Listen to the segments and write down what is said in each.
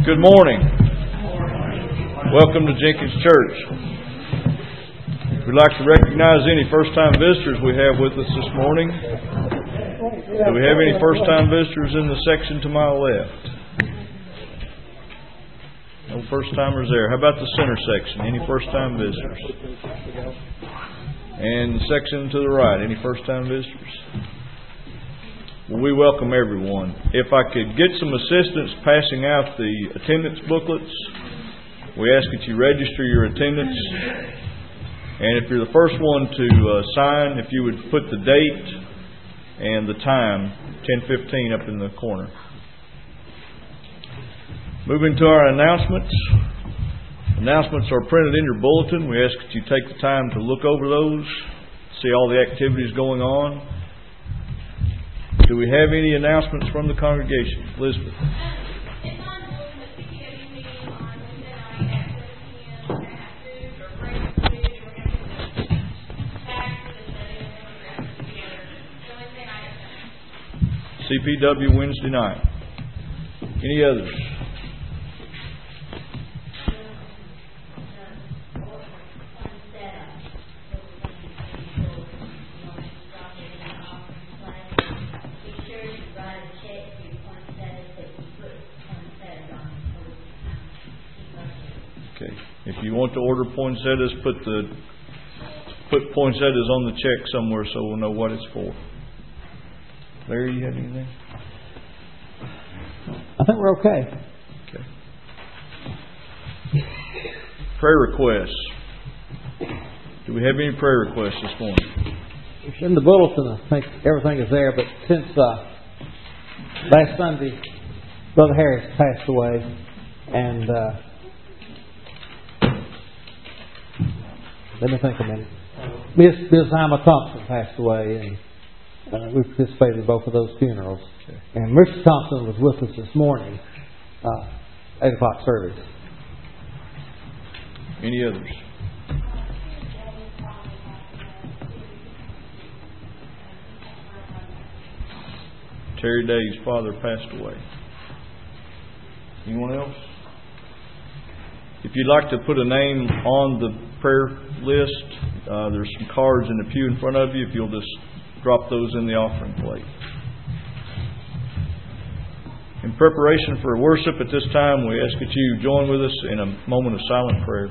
Good morning. Welcome to Jenkins Church. We'd like to recognize any first-time visitors we have with us this morning. Do we have any first-time visitors in the section to my left? No first-timers there. How about the center section? Any first-time visitors? And the section to the right, any first-time visitors? Well, we welcome everyone. If I could get some assistance passing out the attendance booklets, we ask that you register your attendance. And if you're the first one to sign, if you would put the date and the time, 10:15, up in the corner. Moving to our announcements. Announcements are printed in your bulletin. We ask that you take the time to look over those, see all the activities going on. Do we have any announcements from the congregation? Elizabeth. CPW Wednesday night. Any others? If you want to order poinsettias, put poinsettias on the check somewhere so we'll know what it's for. Larry, you have anything? I think we're okay. Okay. Prayer requests. Do we have any prayer requests this morning? It's in the bulletin. I think everything is there. But since last Sunday, Brother Harris passed away, and let me think a minute. Miss Alma Thompson passed away, and we participated in both of those funerals. Okay. And Mr. Thompson was with us this morning, 8 o'clock service. Any others? Terry Day's father passed away. Anyone else? If you'd like to put a name on the prayer list, there's some cards in the pew in front of you. If you'll just drop those in the offering plate. In preparation for worship at this time, we ask that you join with us in a moment of silent prayer.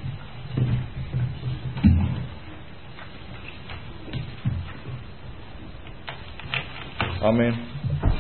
Amen.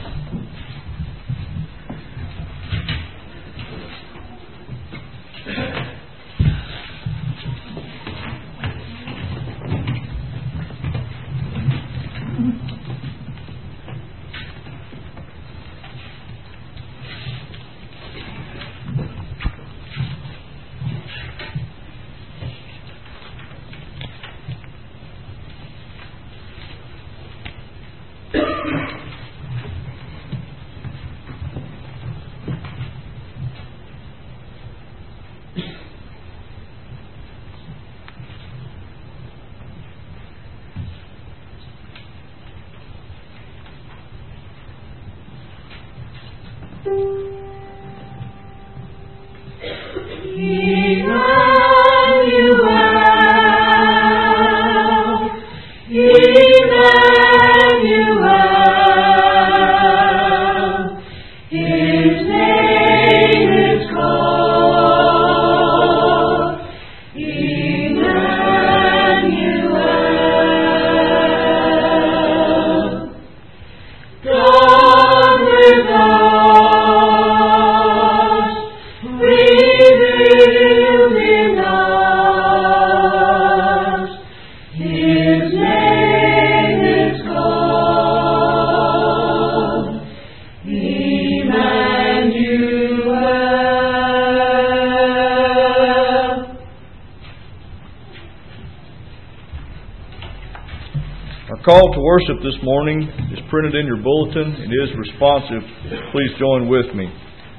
Call to worship this morning is printed in your bulletin. It is responsive. Please join with me.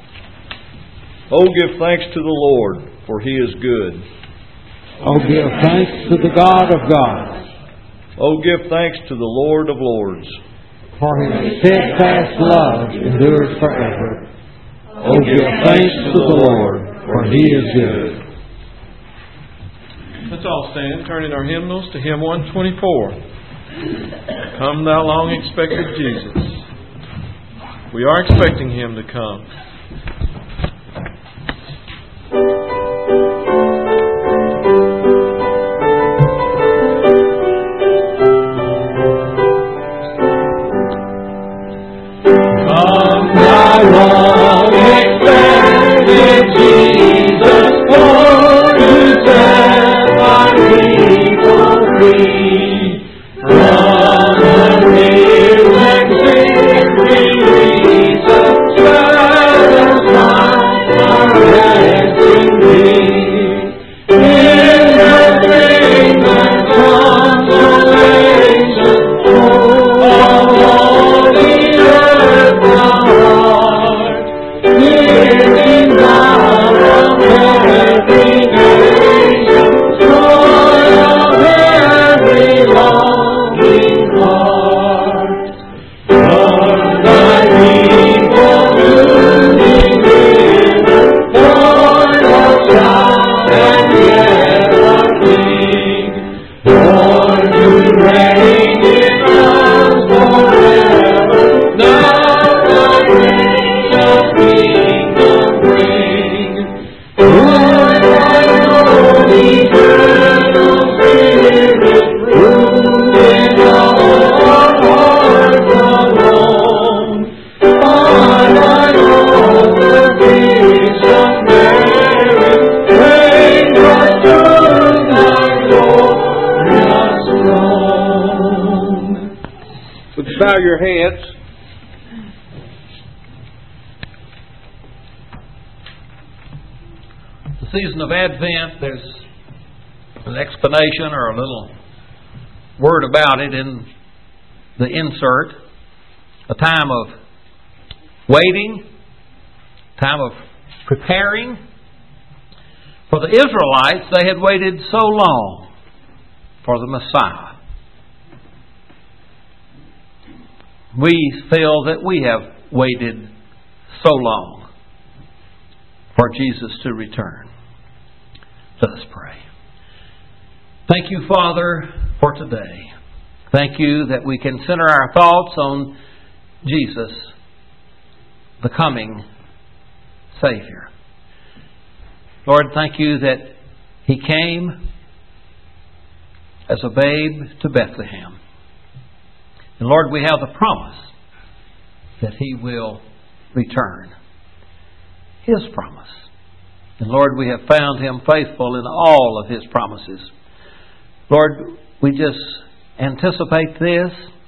Oh, give thanks to the Lord, for He is good. Oh, give thanks to the God of gods. Oh, give thanks to the Lord of lords. For His steadfast love endures forever. Oh, give thanks to the Lord, for He is good. Let's all stand, turning our hymnals to hymn 124. Come thou long expected Jesus. We are expecting Him to come. Come thou long expected Jesus, for to set thy people free from the relaxing release of satisfied our resting thee. In the dream and consolation, oh, all the earth thou art, giving God of every nation, joy of every longing heart. For thy people moving river, born of child and yet a king, born to reign in us forever. Now thy reign of kingdom bring. Lord, thy own eternal Spirit, rule in our hearts alone. On thine altar, peace of merit, reign but through thy glorious throne. Would you bow your heads? The season of Advent, there's an explanation or a little word about it in the insert. A time of waiting, time of preparing. For the Israelites, they had waited so long for the Messiah. We feel that we have waited so long for Jesus to return. Let us pray. Thank you, Father, for today. Thank you that we can center our thoughts on Jesus, the coming Savior. Lord, thank you that He came as a babe to Bethlehem. And Lord, we have the promise that He will return. His promise. And Lord, we have found Him faithful in all of His promises. Lord, we just anticipate this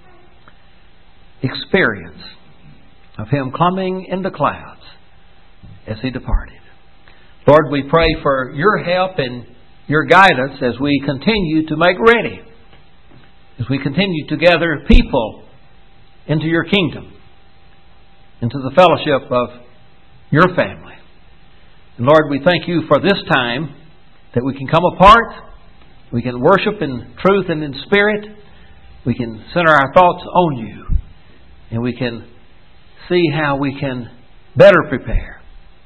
experience of Him coming in the clouds as He departed. Lord, we pray for your help and your guidance as we continue to make ready, as we continue to gather people into your kingdom, into the fellowship of your family. And Lord, we thank you for this time that we can come apart, we can worship in truth and in spirit, we can center our thoughts on you, and we can see how we can better prepare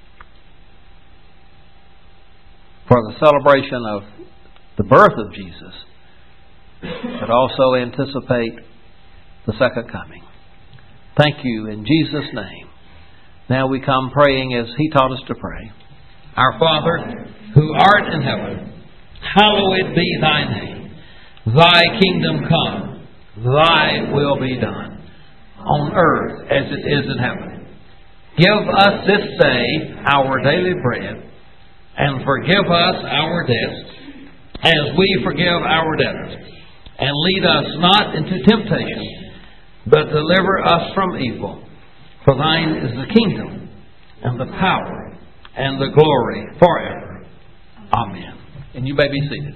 for the celebration of the birth of Jesus, but also anticipate the second coming. Thank you in Jesus' name. Now we come praying as He taught us to pray. Our Father, who art in heaven, hallowed be thy name. Thy kingdom come, thy will be done, on earth as it is in heaven. Give us this day our daily bread, and forgive us our debts, as we forgive our debtors. And lead us not into temptation, but deliver us from evil. For thine is the kingdom, and the power, and the glory forever. Amen. And you may be seated.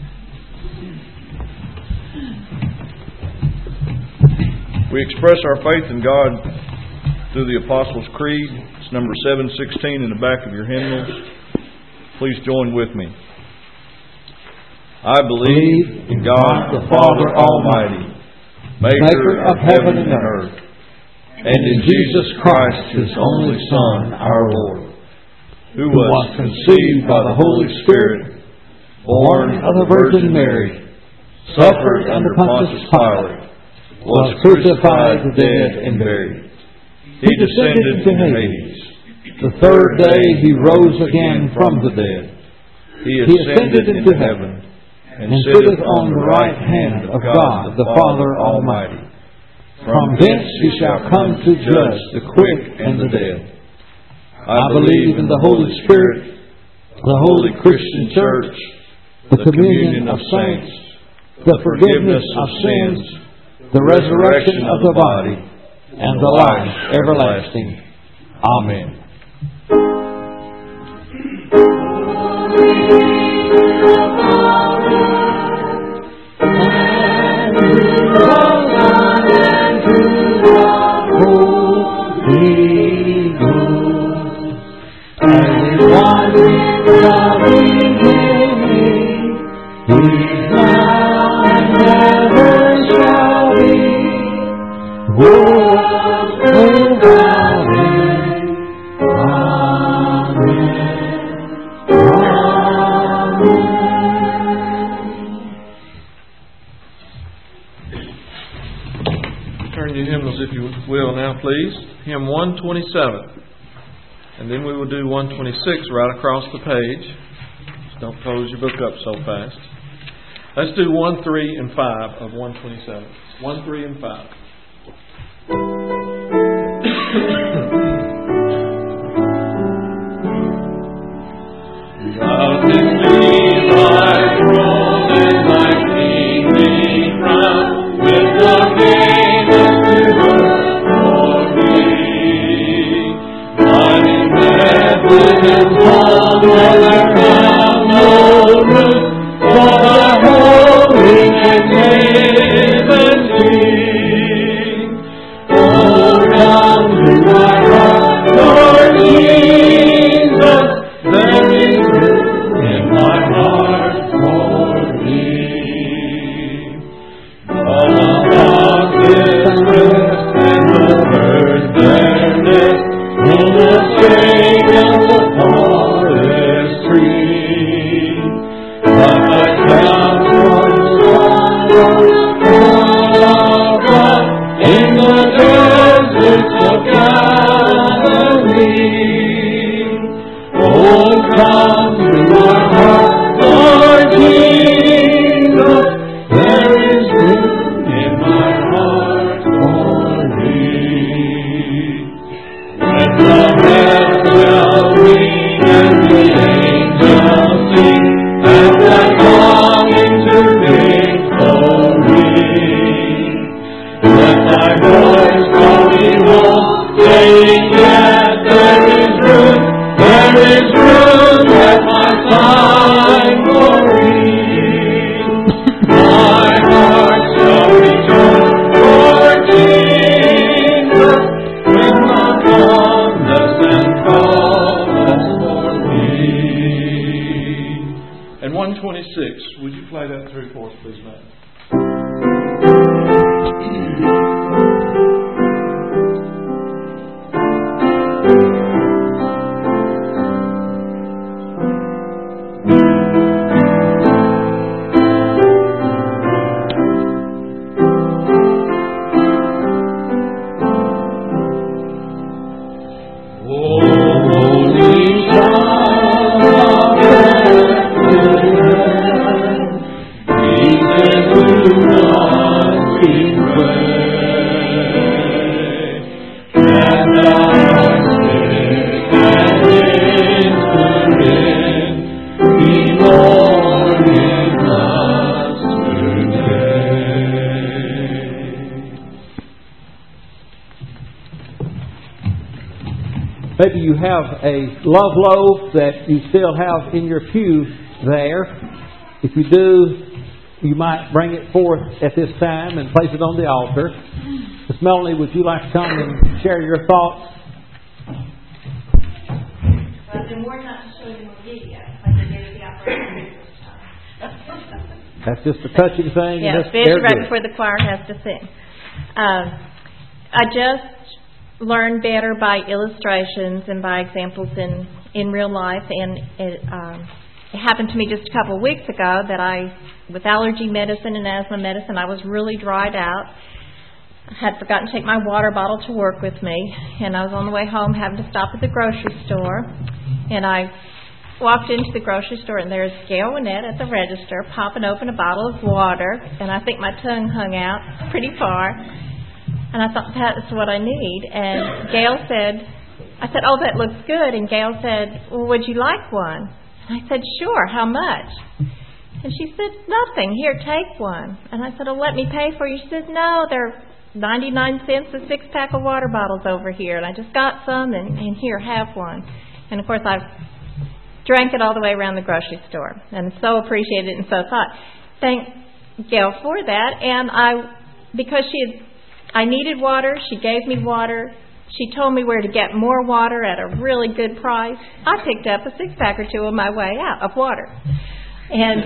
We express our faith in God through the Apostles' Creed. It's number 716 in the back of your hymnals. Please join with me. I believe in God the Father Almighty, maker of heaven and earth, and in Jesus Christ, His only Son, our Lord, who was conceived by the Holy Spirit, born of the Virgin Mary, suffered under Pontius Pilate, was crucified, dead, and buried. He descended into Hades. The third day He rose again from the dead. He ascended into heaven, and sitteth on the right hand of God, the Father Almighty. From thence He shall come to judge the quick and the dead. I believe in the Holy Spirit, the holy Christian Church, the communion of saints, the forgiveness of sins, the resurrection of the body, and the life everlasting. Amen. Turn your hymnals, if you will, now, please. Hymn 127. And then we will do 126 right across the page. Just don't close your book up so fast. Let's do 1, 3, and 5 of 127. 1, 3, and 5. Love is me, thy throne and thy kingly crown, with the famous river for me. Mighty Bethlehem, home where the crown no room for the holy and liberty. Oh, come to my heart, Lord Jesus, there is room in my heart for thee. All the darkness rest and the birds their nest in the shade of the forest tree. But I found one Son of God in the deserts of Galilee. Oh, come to my heart, Lord Jesus, there is room in my heart for thee. When the heavens shall ring and the angels sing, and thy longing to victory, let thy voice call me home, saying, yet there is room at my side for thee. My heart shall rejoice for Jesus, when thou comest and callest for me. And 126, would you play that through for us, please, Matt? Maybe you have a love loaf that you still have in your pew there. If you do, you might bring it forth at this time and place it on the altar. Miss Melanie, would you like to come and share your thoughts? I've been more not to show you a video, like I did at the operation. That's just a touching thing. Yeah, especially right before the choir has to sing. I just learn better by illustrations and by examples in real life. And it happened to me just a couple of weeks ago that with allergy medicine and asthma medicine, I was really dried out. I had forgotten to take my water bottle to work with me, and I was on the way home having to stop at the grocery store. And I walked into the grocery store, and there's Gail Winnett at the register popping open a bottle of water, and I think my tongue hung out pretty far. And I thought, that's what I need. And Gail said, I said, oh, that looks good. And Gail said, well, would you like one? And I said, sure, how much? And she said, nothing, here, take one. And I said, oh, let me pay for you. She said, no, they're 99 cents a 6-pack of water bottles over here. And I just got some, and here, have one. And, of course, I drank it all the way around the grocery store and so appreciated it and so thought, thank Gail for that. And because I needed water, she gave me water. She told me where to get more water at a really good price. I picked up a 6-pack or 2 on my way out of water. And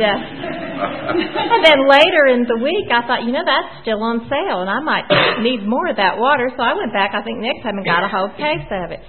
then later in the week, I thought, that's still on sale, and I might need more of that water. So I went back, I think, next time and got a whole case of it.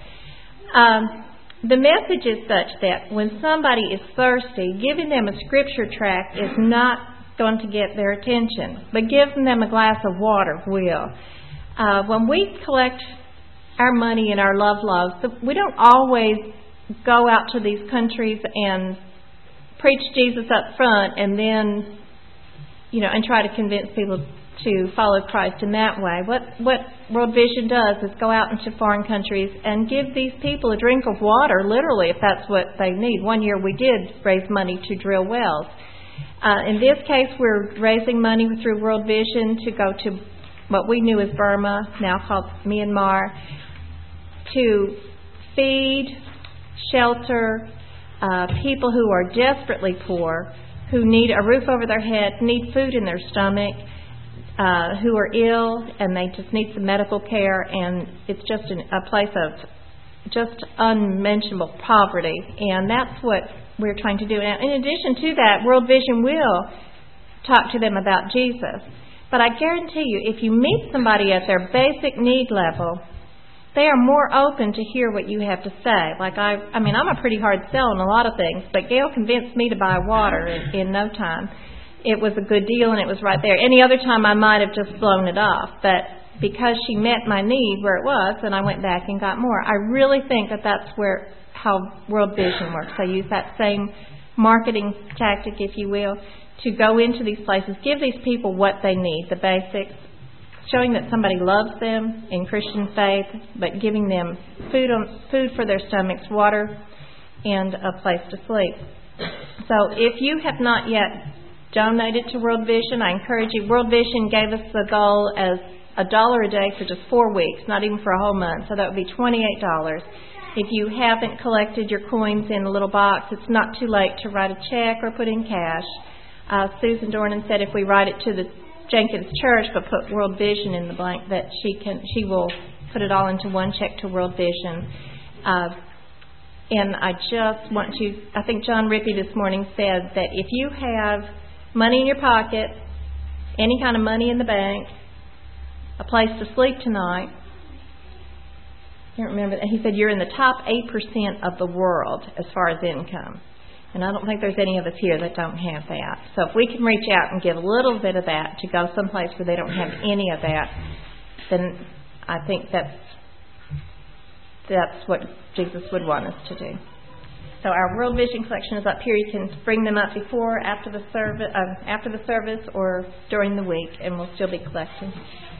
The message is such that when somebody is thirsty, giving them a scripture tract is not going to get their attention, but giving them a glass of water will. When we collect our money in our love loaves, we don't always go out to these countries and preach Jesus up front and then, and try to convince people to follow Christ in that way. What World Vision does is go out into foreign countries and give these people a drink of water, literally, if that's what they need. One year we did raise money to drill wells. In this case, we're raising money through World Vision to go to what we knew as Burma, now called Myanmar, to feed, shelter people who are desperately poor, who need a roof over their head, need food in their stomach, who are ill, and they just need some medical care, and it's just a place of just unmentionable poverty, and that's what we're trying to do. Now, in addition to that, World Vision will talk to them about Jesus, but I guarantee you, if you meet somebody at their basic need level, they are more open to hear what you have to say. Like I'm a pretty hard sell on a lot of things, but Gail convinced me to buy water in no time. It was a good deal, and it was right there. Any other time I might have just blown it off, but because she met my need where it was, and I went back and got more. I really think that's how World Vision works. They use that same marketing tactic, if you will, to go into these places, give these people what they need, the basics, showing that somebody loves them in Christian faith, but giving them food for their stomachs, water, and a place to sleep. So if you have not yet donated to World Vision, I encourage you. World Vision gave us the goal as $1 a day for just 4 weeks, not even for a whole month, so that would be $28. If you haven't collected your coins in a little box, it's not too late to write a check or put in cash. Susan Dornan said if we write it to the Jenkins Church but put World Vision in the blank, that she will put it all into one check to World Vision. And I just want to, I think John Rippey this morning said that if you have money in your pocket, any kind of money in the bank, a place to sleep tonight, I can't remember, he said you're in the top 8% of the world as far as income. And I don't think there's any of us here that don't have that. So if we can reach out and give a little bit of that to go someplace where they don't have any of that, then I think that's what Jesus would want us to do. So our World Vision collection is up here. You can bring them up before, after the service, or during the week, and we'll still be collecting.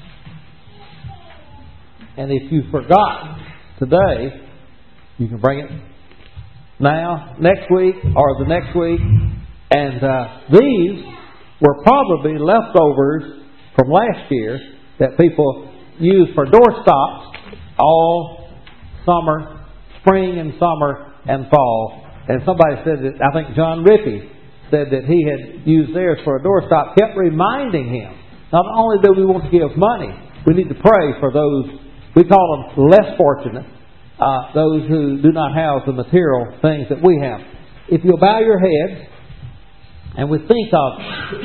And if you forgot today, you can bring it now, next week, or the next week. And these were probably leftovers from last year that people used for doorstops all summer, spring and summer and fall. And somebody said that, I think John Rippey said that he had used theirs for a doorstop, kept reminding him, not only do we want to give money, we need to pray for those, we call them less fortunate, those who do not have the material things that we have. If you'll bow your heads and we think of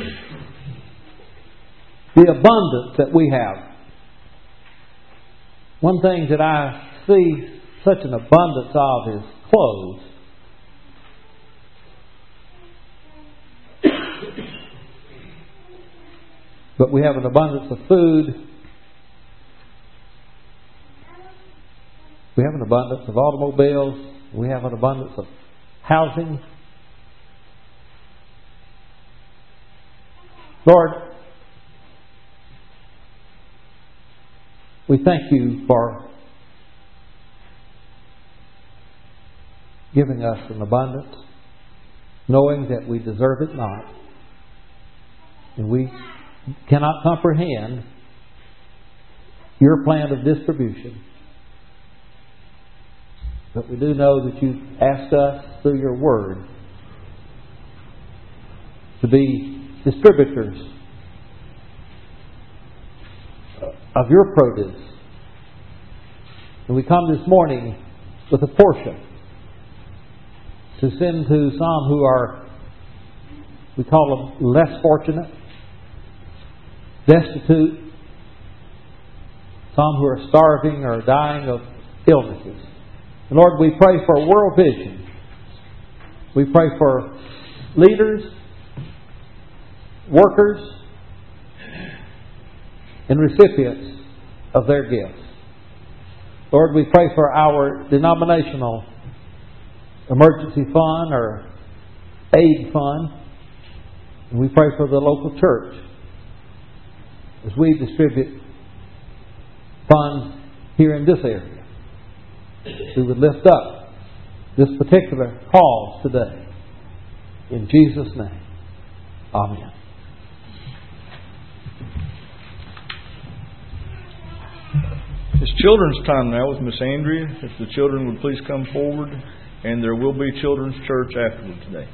the abundance that we have. One thing that I see such an abundance of is clothes. But we have an abundance of food. We have an abundance of automobiles. We have an abundance of housing. Lord, we thank you for giving us an abundance, knowing that we deserve it not. And we cannot comprehend your plan of distribution. But we do know that you asked us through your word to be distributors of your produce. And we come this morning with a portion to send to some who are, we call them less fortunate, destitute, some who are starving or dying of illnesses. And Lord, we pray for world vision. We pray for leaders, workers, and recipients of their gifts. Lord, we pray for our denominational emergency fund or aid fund. And we pray for the local church as we distribute funds here in this area. We would lift up this particular cause today. In Jesus' name. Amen. It's children's time now with Miss Andrea. If the children would please come forward, and there will be children's church afterward today.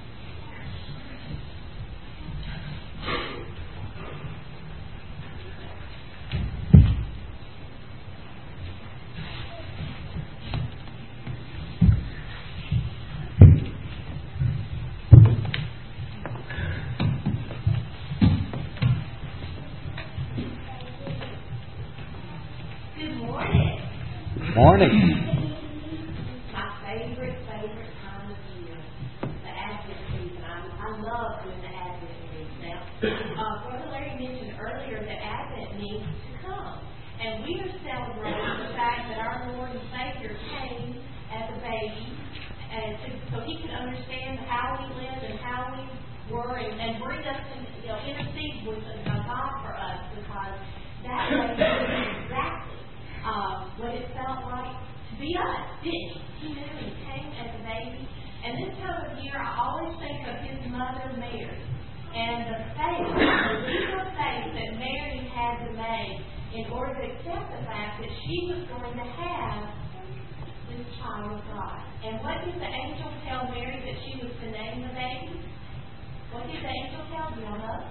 Morning. My favorite time of year, the Advent season. I love doing the Advent season. Now, Brother Larry mentioned earlier that Advent means to come. And we are celebrating the fact that our Lord and Savior came as a baby and so He could understand how we lived and how we were and bring us and intercede with God for us, because that way He knew exactly what it felt like to be us, didn't He? He knew He came as a baby. And this time of year, I always think of His mother, Mary, and the leap of faith that Mary had to make in order to accept the fact that she was going to have this child of God. And what did the angel tell Mary that she was to name the baby? What did the angel tell you?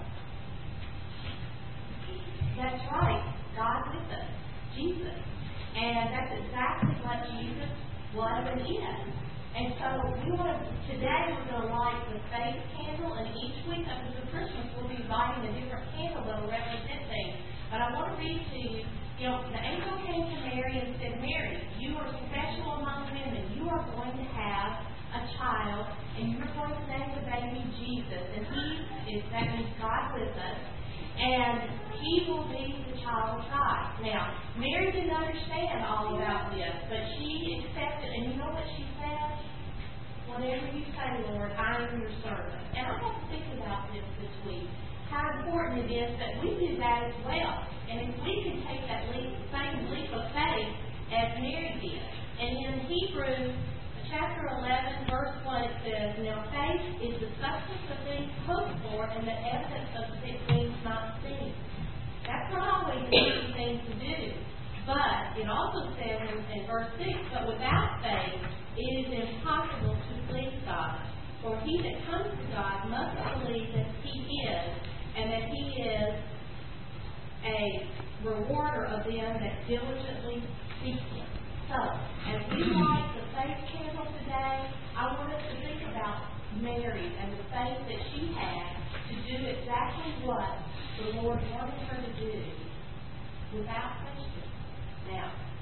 That's right. God with us. Jesus. And that's exactly what Jesus was and is. And so today we're going to light the faith candle, and each week up until Christmas we'll be lighting a different candle that will represent things. But I want to read to you, the angel came to Mary and said, Mary, you are special among women. You are going to have a child, and you're going to name the baby Jesus. And that means God with us. And He will be the child of God. Now, Mary didn't understand all about this, but she accepted. And you know what she said? Whatever you say, Lord, I am your servant. And I have to think about this week. How important it is that we do that as well. And if we can take that same leap of faith as Mary did. And in Hebrews chapter 11, verse 1, it says, Now faith is the substance of things hoped for and the evidence of things not seen. That's not always an easy thing to do. But it also says in verse 6, But without faith it is impossible to please God. For he that comes to God must believe that He is, and that He is a rewarder of them that diligently seek Him. So, as we light the faith candle today, I want us to think about Mary and the faith that she had to do exactly what the Lord wanted her to do without question. Now,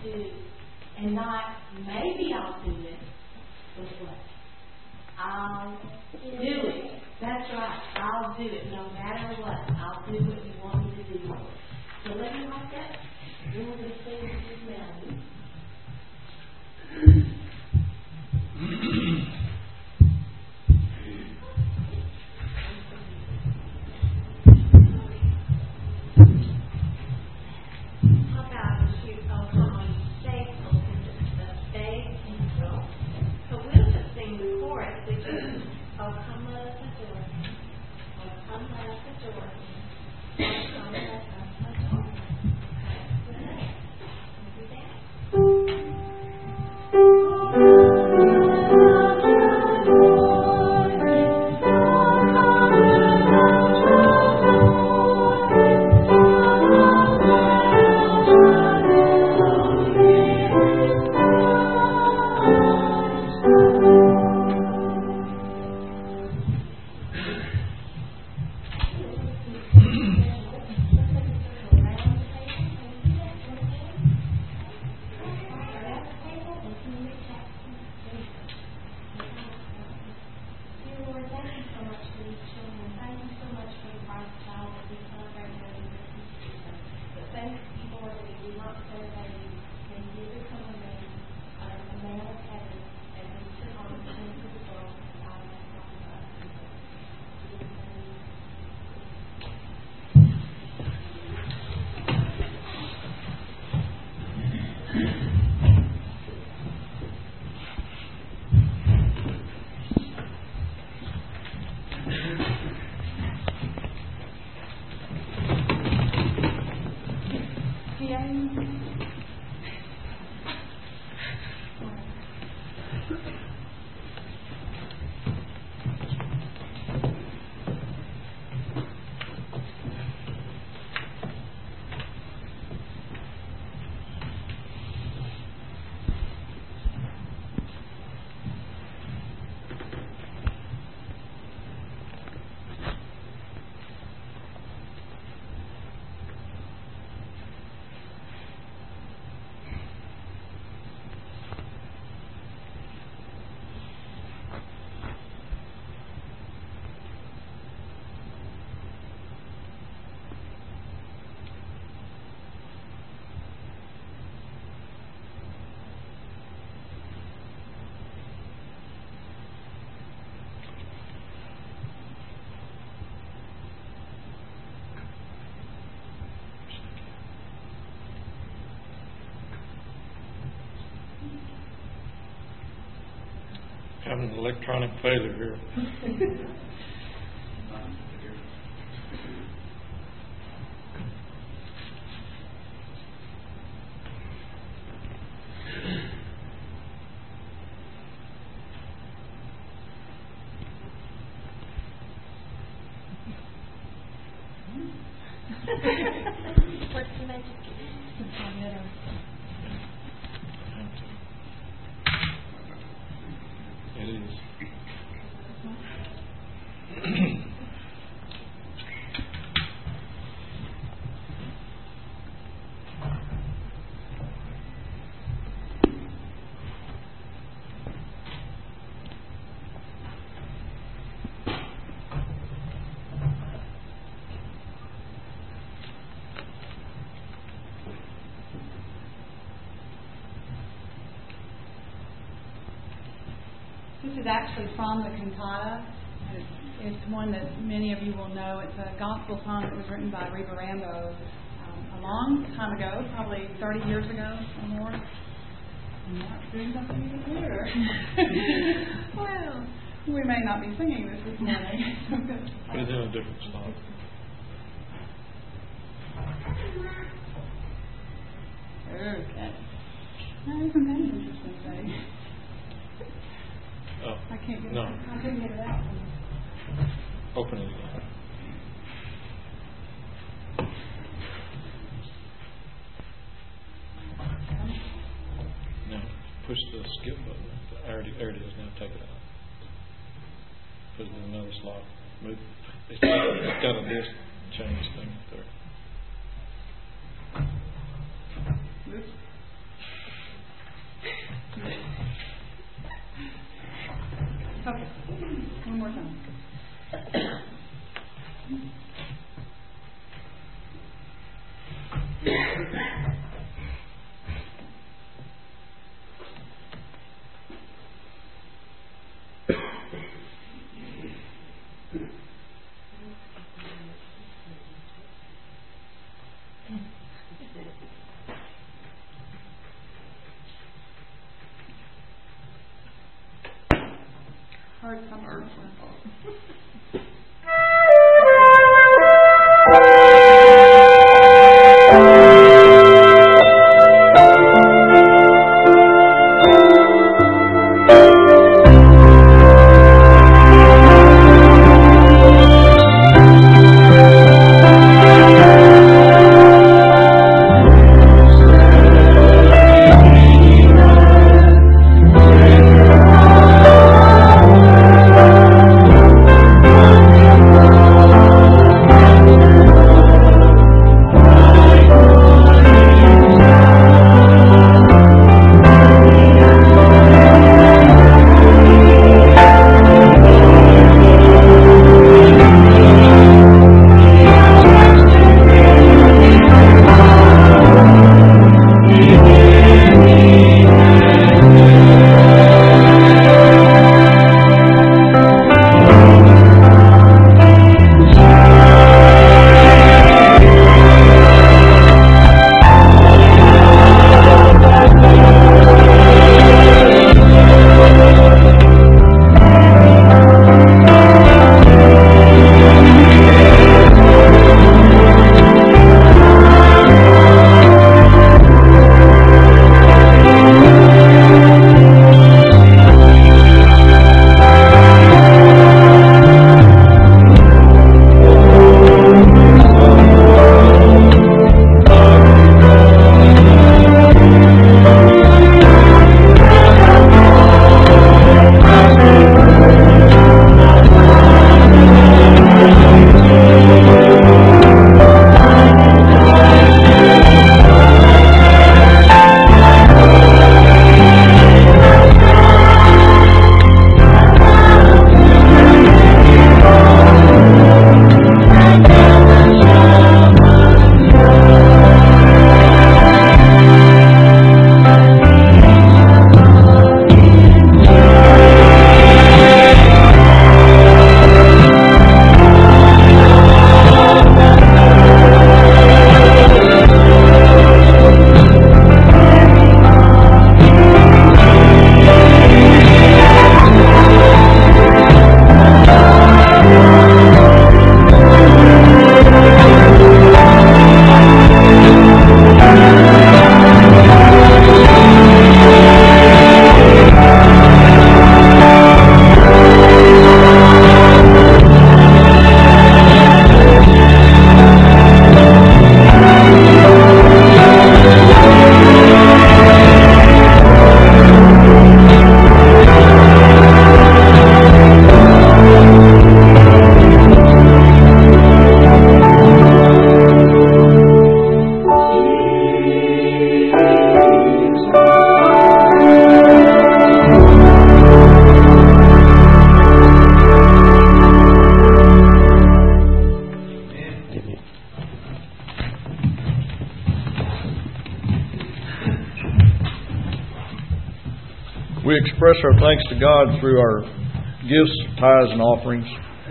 do. And not, maybe I'll do it, but what? I'll do it. That's right. I'll do it no matter what. I'll do what you want me to do. So let me like that. Then we're going to say this now. How about you come on faithful to the faith and control? So we'll just sing the chorus, which is, oh, come let us adore Him. Oh, come let us adore Him. Oh, come let us adore Him. Okay, we'll do that. Having an electronic failure here. What's the magic? It is. This is actually from the cantata. It's one that many of you will know. It's a gospel song that was written by Reba Rambo a long time ago, probably 30 years ago or more. I'm not doing something even clearer. Well, we may not be singing this morning. Put it in a different spot. Okay. Now, isn't that an interesting thing? Oh, I can't get no. I couldn't get it out. Open it again. No. Push the skip button. There it is. Now take it out. Put it in another slot. Move. It's got a disc change thing there. Oops. more time. Heard something. We express our thanks to God through our gifts, tithes, and offerings.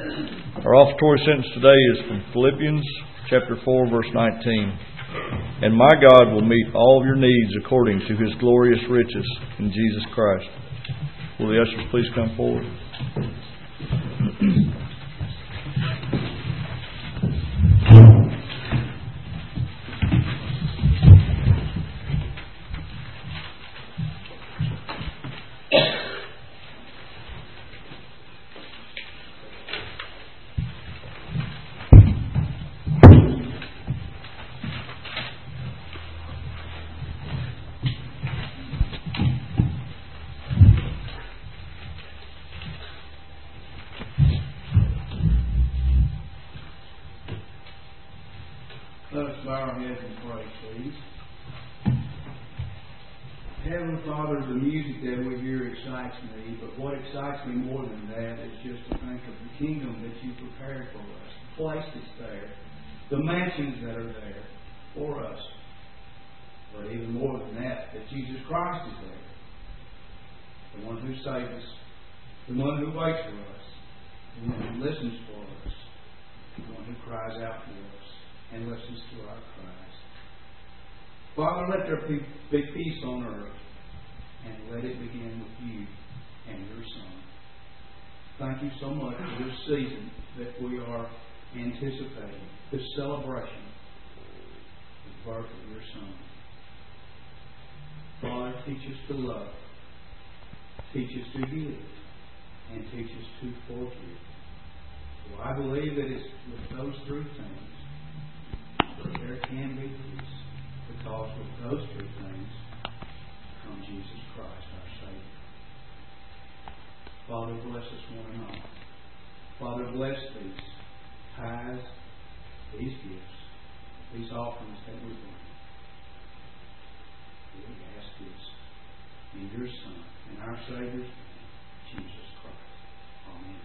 Our offertory sentence today is from Philippians chapter 4, verse 19. And my God will meet all of your needs according to His glorious riches in Jesus Christ. Will the ushers please come forward? Heavenly Father, the music that we hear excites me, but what excites me more than that is just to think of the kingdom that you prepared for us, the place that's there, the mansions that are there for us. But even more than that Jesus Christ is there. The one who saves us, the one who waits for us, the one who listens for us, the one who cries out for us and listens to our cries. Father, let there be peace on earth, and let it begin with you and your Son. Thank you so much for this season that we are anticipating, this celebration, the birth of your Son. Father, teach us to love, teach us to give, and teach us to forgive. So I believe that it's with those three things that there can be peace. Because with those two things comes Jesus Christ, our Savior. Father, bless us one and all. Father, bless these tithes, these gifts, these offerings that we bring. We ask this in your Son and our Savior's name, Jesus Christ. Amen.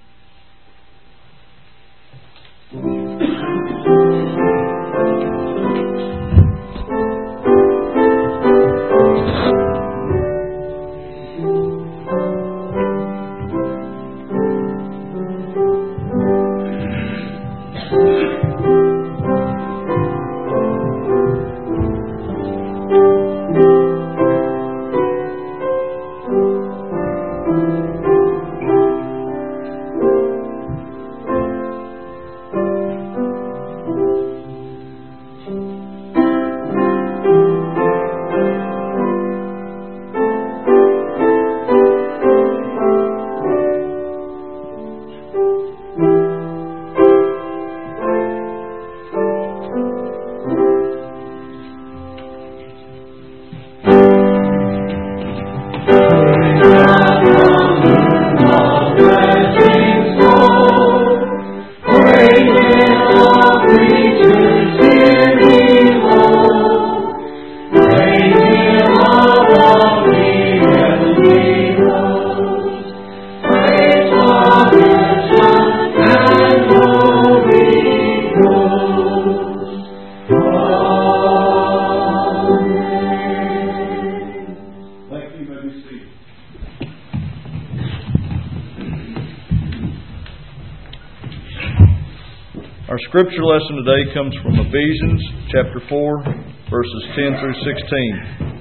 Our scripture lesson today comes from Ephesians chapter 4, verses 10 through 16.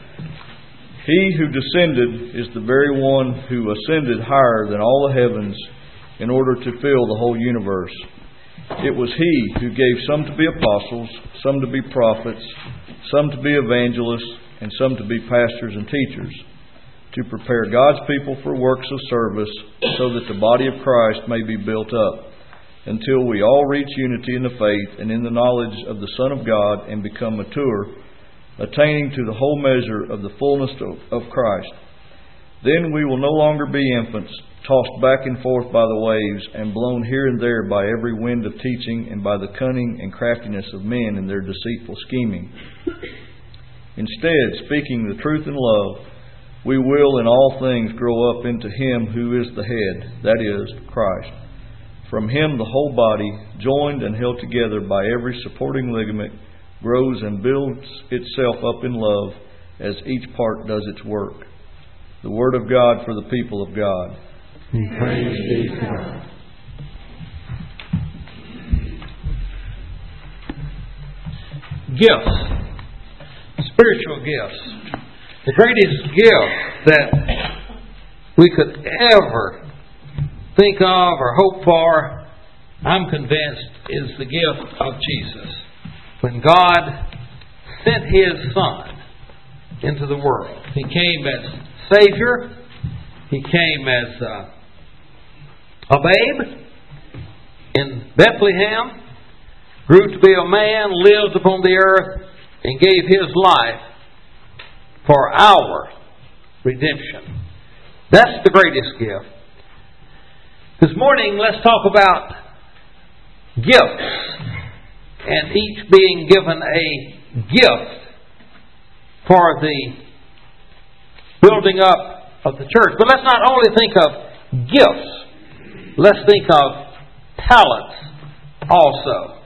He who descended is the very one who ascended higher than all the heavens in order to fill the whole universe. It was He who gave some to be apostles, some to be prophets, some to be evangelists, and some to be pastors and teachers, to prepare God's people for works of service, so that the body of Christ may be built up, until we all reach unity in the faith and in the knowledge of the Son of God and become mature, attaining to the whole measure of the fullness of Christ. Then we will no longer be infants, tossed back and forth by the waves and blown here and there by every wind of teaching and by the cunning and craftiness of men in their deceitful scheming. Instead, speaking the truth in love, we will in all things grow up into Him who is the head, that is, Christ. From Him the whole body, joined and held together by every supporting ligament, grows and builds itself up in love as each part does its work. The Word of God for the people of God. Praise be to God. Gifts. Spiritual gifts. The greatest gift that we could ever think of or hope for, I'm convinced, is the gift of Jesus. When God sent His Son into the world, He came as Savior, He came as a babe in Bethlehem, grew to be a man, lived upon the earth, and gave His life for our redemption. That's the greatest gift. This morning, let's talk about gifts, and each being given a gift for the building up of the church. But let's not only think of gifts. Let's think of talents also.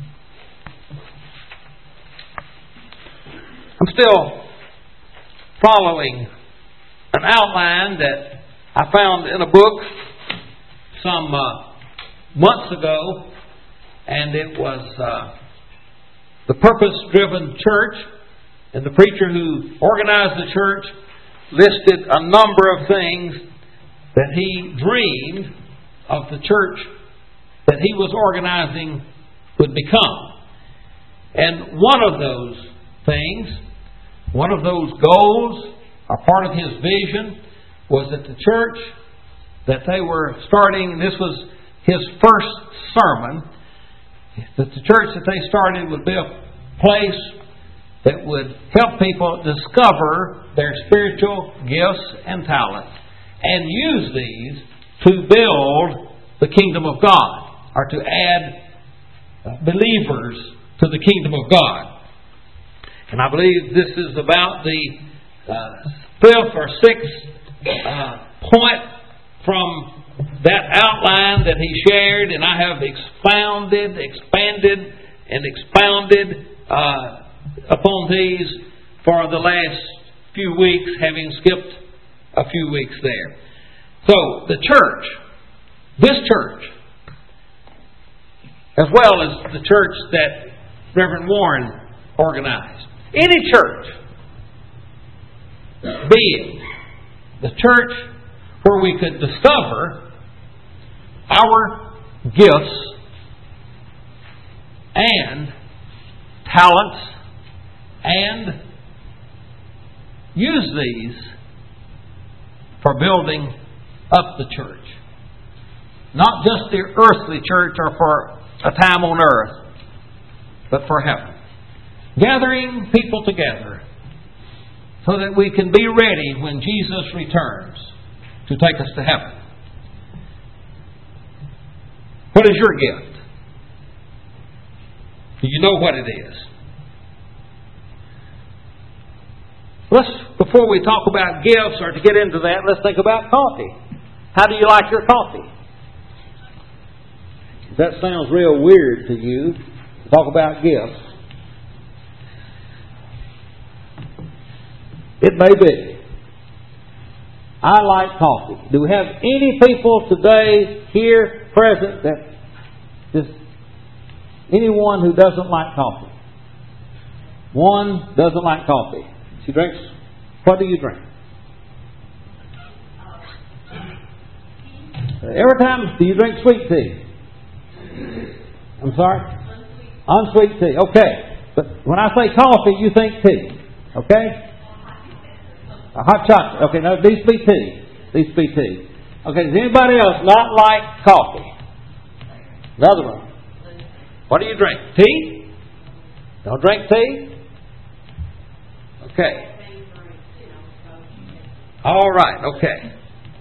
I'm still following an outline that I found in a book some months ago, and it was The Purpose-Driven Church, and the preacher who organized the church listed a number of things that he dreamed of the church that he was organizing would become. And one of those things, one of those goals, a part of his vision, was that the church that they were starting, this was his first sermon, that the church that they started would be a place that would help people discover their spiritual gifts and talents and use these to build the kingdom of God, or to add believers to the kingdom of God. And I believe this is about the fifth or sixth point from that outline that he shared, and I have expanded, and expounded upon these for the last few weeks, having skipped a few weeks there. So, the church, this church, as well as the church that Reverend Warren organized, any church being the church where we could discover our gifts and talents and use these for building up the church. Not just the earthly church or for a time on earth, but for heaven. Gathering people together so that we can be ready when Jesus returns to take us to heaven. What is your gift? Do you know what it is? Before we talk about gifts, or to get into that, let's think about coffee. How do you like your coffee? If that sounds real weird to you, talk about gifts. It may be. I like coffee. Do we have any people today here present that just anyone who doesn't like coffee? One doesn't like coffee. She drinks. What do you drink? Every time, do you drink sweet tea? I'm sorry? Unsweet tea. Okay. But when I say coffee, you think tea. Okay? A hot chocolate. Okay, now these be tea. These be tea. Okay, does anybody else not like coffee? Another one. What do you drink? Tea? Don't drink tea? Okay. All right, okay.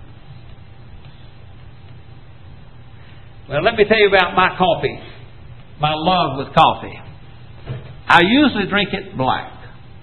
Well, let me tell you about my coffee. My love with coffee. I usually drink it black.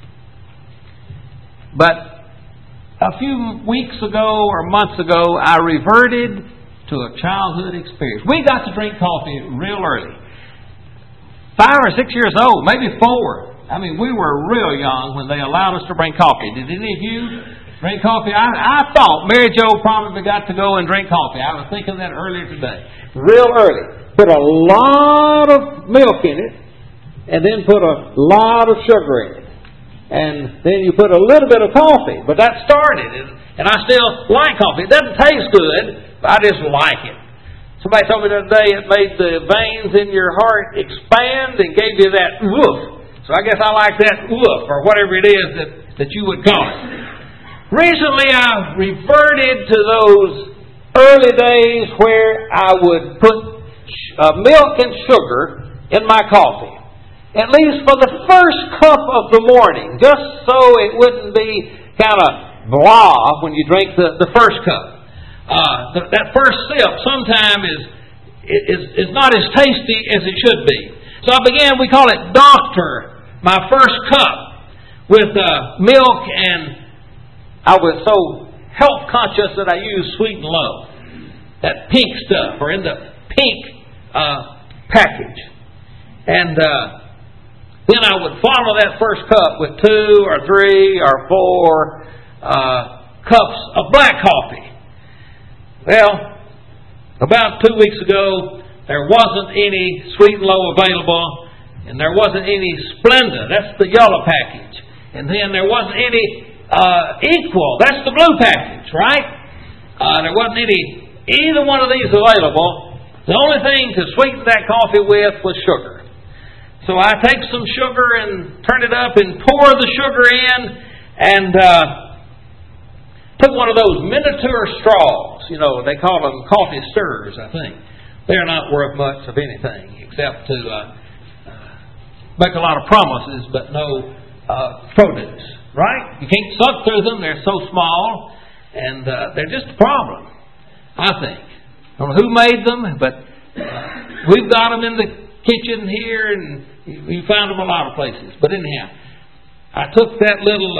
But a few weeks ago or months ago, I reverted to a childhood experience. We got to drink coffee real early. 5 or 6 years old, maybe 4. I mean, we were real young when they allowed us to drink coffee. Did any of you drink coffee? I thought Mary Jo probably got to go and drink coffee. I was thinking that earlier today. Real early. Put a lot of milk in it, and then put a lot of sugar in it. And then you put a little bit of coffee. But that started it. And I still like coffee. It doesn't taste good, but I just like it. Somebody told me the other day it made the veins in your heart expand and gave you that woof. So I guess I like that woof, or whatever it is that you would call it. Recently I reverted to those early days where I would put milk and sugar in my coffee. At least for the first cup of the morning, just so it wouldn't be kind of blah when you drink the first cup. That first sip sometimes is not as tasty as it should be. So I began, we call it Doctor, my first cup with milk and I was so health conscious that I used Sweet and Low, that pink stuff, or in the pink package. And then I would follow that first cup with 2 or 3 or 4 cups of black coffee. Well, about 2 weeks ago, there wasn't any Sweet and Low available, and there wasn't any Splenda. That's the yellow package. And then there wasn't any Equal. That's the blue package, right? There wasn't either one of these available. The only thing to sweeten that coffee with was sugar. So I take some sugar and turn it up and pour the sugar in, and took one of those miniature straws. You know, they call them coffee stirrers, I think. They're not worth much of anything except to make a lot of promises but no produce, right? You can't suck through them. They're so small, and they're just a problem, I think. I don't know who made them, but we've got them in the kitchen here, and you find them a lot of places. But anyhow, I took that little,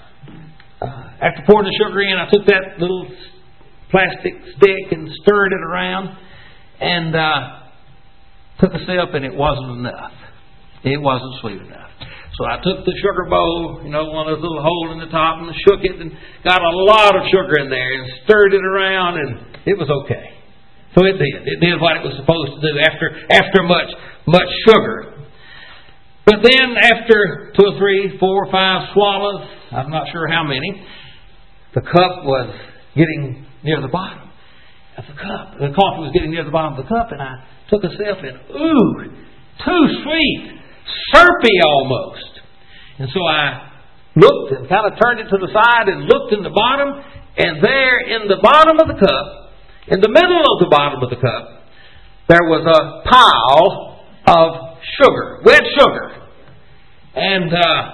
after pouring the sugar in, I took that little plastic stick and stirred it around, and took a sip, and it wasn't enough. It wasn't sweet enough. So I took the sugar bowl, you know, one of those little holes in the top, and shook it, and got a lot of sugar in there, and stirred it around, and it was okay. So it did. It did what it was supposed to do after much sugar. But then after 2 or 3, 4 or 5 swallows, I'm not sure how many, the cup was getting near the bottom of the cup. The coffee was getting near the bottom of the cup, and I took a sip, and ooh, too sweet, syrupy almost. And so I looked and kind of turned it to the side and looked in the bottom, and there in the bottom of the cup, in the middle of the bottom of the cup, there was a pile of sugar, wet sugar. And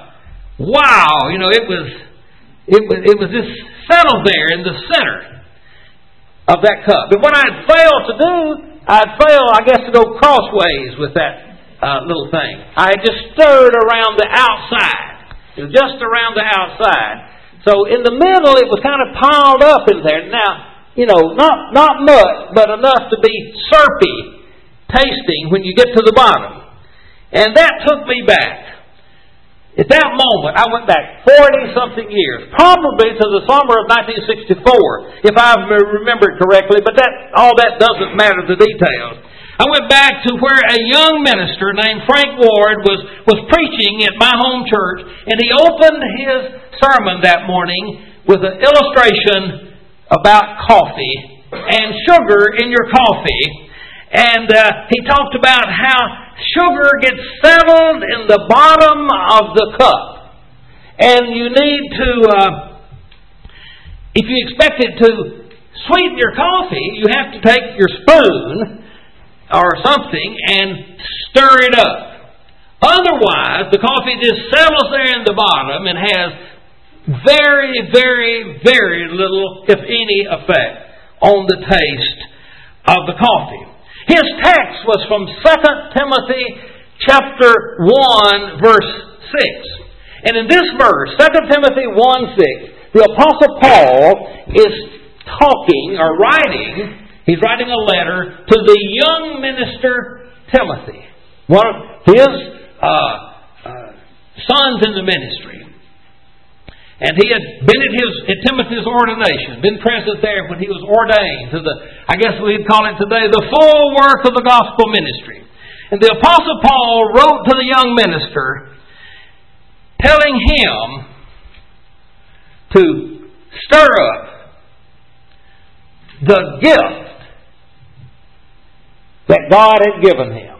wow, you know, it was just settled there in the center of that cup. But what I'd failed to do, I guess, to go crossways with that little thing. I just stirred around the outside. It was just around the outside. So in the middle, it was kind of piled up in there. Now, you know, not much, but enough to be syrupy tasting when you get to the bottom. And that took me back. At that moment, I went back 40-something years, probably to the summer of 1964, if I remember correctly, but all that doesn't matter, the details. I went back to where a young minister named Frank Ward was preaching at my home church, and he opened his sermon that morning with an illustration about coffee and sugar in your coffee. And he talked about how sugar gets settled in the bottom of the cup. And you need to, if you expect it to sweeten your coffee, you have to take your spoon or something and stir it up. Otherwise, the coffee just settles there in the bottom and has very, very, very little, if any, effect on the taste of the coffee. His text was from 2 Timothy chapter 1, verse 6. And in this verse, 2 Timothy 1:6, the Apostle Paul is talking or writing. He's writing a letter to the young minister Timothy, one of his sons in the ministry. And he had been at Timothy's ordination, been present there when he was ordained to I guess we'd call it today, the full work of the gospel ministry. And the Apostle Paul wrote to the young minister, telling him to stir up the gift that God had given him.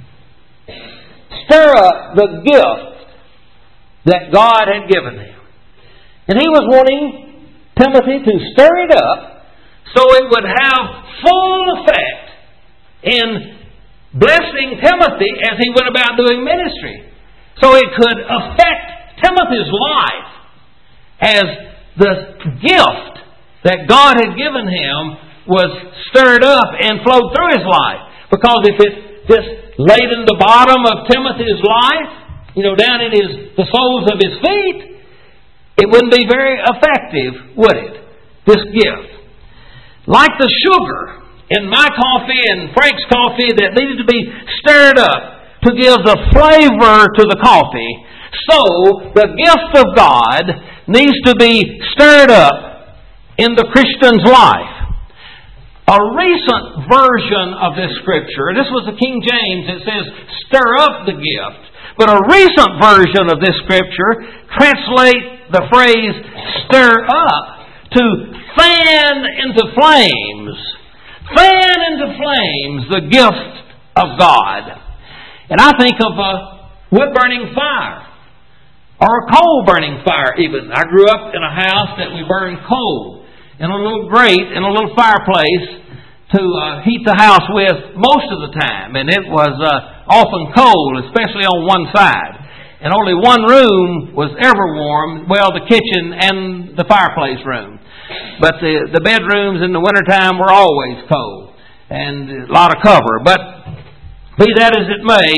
Stir up the gift that God had given him. And he was wanting Timothy to stir it up so it would have full effect in blessing Timothy as he went about doing ministry. So it could affect Timothy's life as the gift that God had given him was stirred up and flowed through his life. Because if it just laid in the bottom of Timothy's life, you know, down in the soles of his feet, it wouldn't be very effective, would it? This gift. Like the sugar in my coffee and Frank's coffee that needed to be stirred up to give the flavor to the coffee, so the gift of God needs to be stirred up in the Christian's life. A recent version of this scripture, this was the King James, it says, stir up the gift. But a recent version of this scripture translates the phrase stir up to fan into flames. Fan into flames the gift of God. And I think of a wood-burning fire, or a coal-burning fire even. I grew up in a house that we burned coal in a little grate, in a little fireplace to heat the house with most of the time. And it was often cold, especially on one side. And only one room was ever warm, well, the kitchen and the fireplace room. But the bedrooms in the wintertime were always cold and a lot of cover. But be that as it may,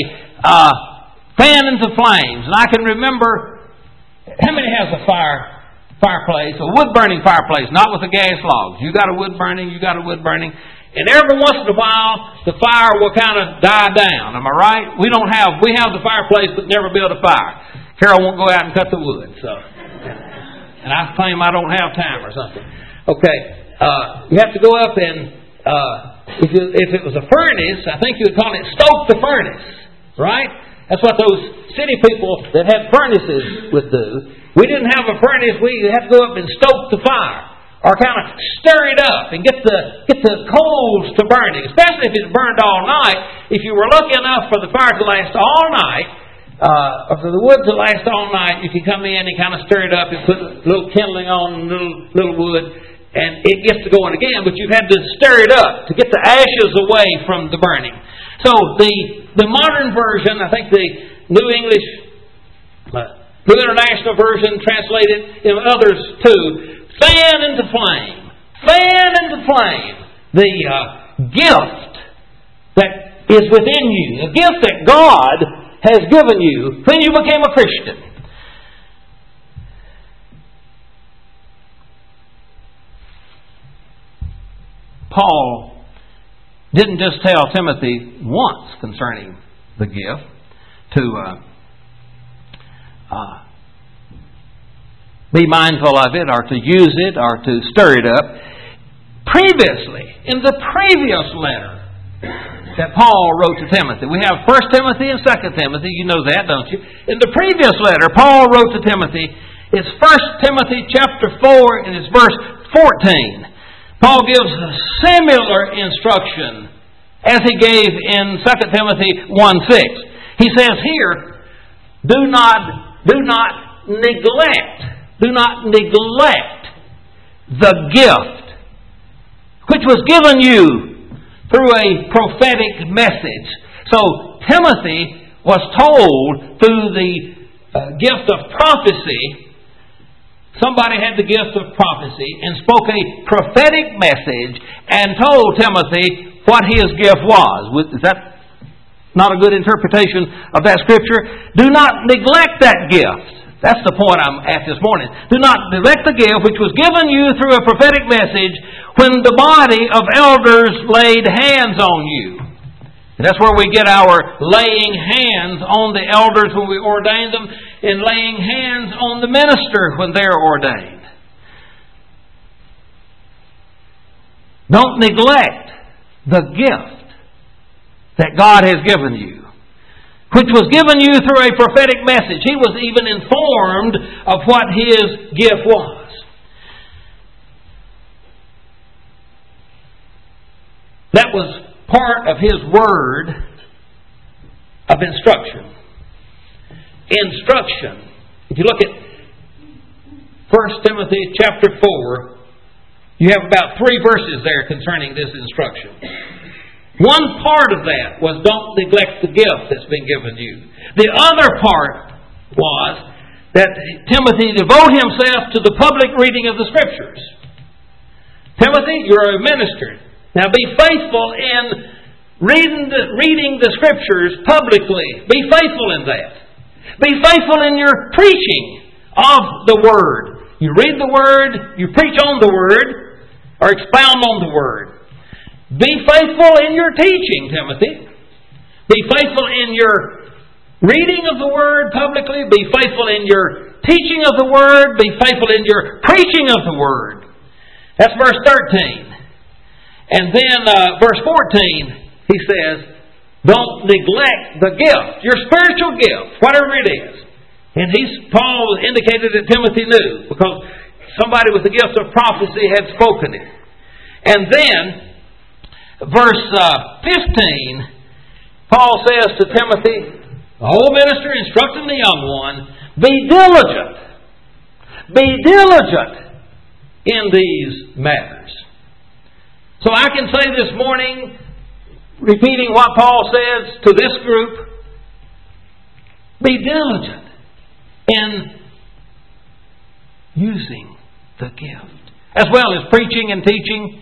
fan into flames. And I can remember, how many has a fireplace, a wood-burning fireplace, not with the gas logs? You got a wood-burning, you got a wood-burning. And every once in a while, the fire will kind of die down. Am I right? We have the fireplace but never build a fire. Carol won't go out and cut the wood, so. And I claim I don't have time or something. Okay, you have to go up and, if it was a furnace, I think you would call it stoke the furnace, right? That's what those city people that had furnaces would do. We didn't have a furnace. We had to go up and stoke the fire, or kind of stir it up and get the coals to burning. Especially if it's burned all night. If you were lucky enough for the fire to last all night, or for the wood to last all night, you could come in and kind of stir it up and put a little kindling on, little wood, and it gets to going again. But you've had to stir it up to get the ashes away from the burning. So the modern version, I think the New English, New International Version translated in others too, fan into flame. Fan into flame. The gift that is within you. The gift that God has given you when you became a Christian. Paul didn't just tell Timothy once concerning the gift to be mindful of it, or to use it, or to stir it up. Previously, in the previous letter that Paul wrote to Timothy, we have 1 Timothy and 2 Timothy, you know that, don't you? In the previous letter Paul wrote to Timothy, it's 1 Timothy chapter 4 and it's verse 14. Paul gives a similar instruction as he gave in 2 Timothy 1:6. He says here, do not neglect the gift which was given you through a prophetic message. So Timothy was told through the gift of prophecy. Somebody had the gift of prophecy and spoke a prophetic message and told Timothy what his gift was. Is that not a good interpretation of that scripture? Do not neglect that gift. That's the point I'm at this morning. Do not neglect the gift which was given you through a prophetic message when the body of elders laid hands on you. And that's where we get our laying hands on the elders when we ordain them, and laying hands on the minister when they're ordained. Don't neglect the gift that God has given you, which was given you through a prophetic message. He was even informed of what his gift was. That was part of his word of instruction. Instruction. If you look at 1 Timothy chapter 4, you have about 3 verses there concerning this instruction. One part of that was don't neglect the gift that's been given you. The other part was that Timothy devote himself to the public reading of the Scriptures. Timothy, you're a minister. Now be faithful in reading the Scriptures publicly. Be faithful in that. Be faithful in your preaching of the Word. You read the Word, you preach on the Word, or expound on the Word. Be faithful in your teaching, Timothy. Be faithful in your reading of the Word publicly. Be faithful in your teaching of the Word. Be faithful in your preaching of the Word. That's verse 13. And then verse 14, he says, don't neglect the gift, your spiritual gift, whatever it is. And Paul indicated that Timothy knew, because somebody with the gift of prophecy had spoken it. And then, verse 15, Paul says to Timothy, the whole minister instructing the young one, be diligent. Be diligent in these matters. So I can say this morning, repeating what Paul says to this group, be diligent in using the gift, as well as preaching and teaching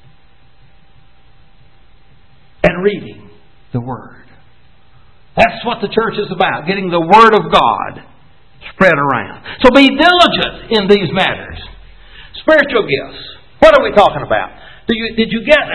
and reading the Word. That's what the church is about, getting the Word of God spread around. So be diligent in these matters. Spiritual gifts. What are we talking about? Did you get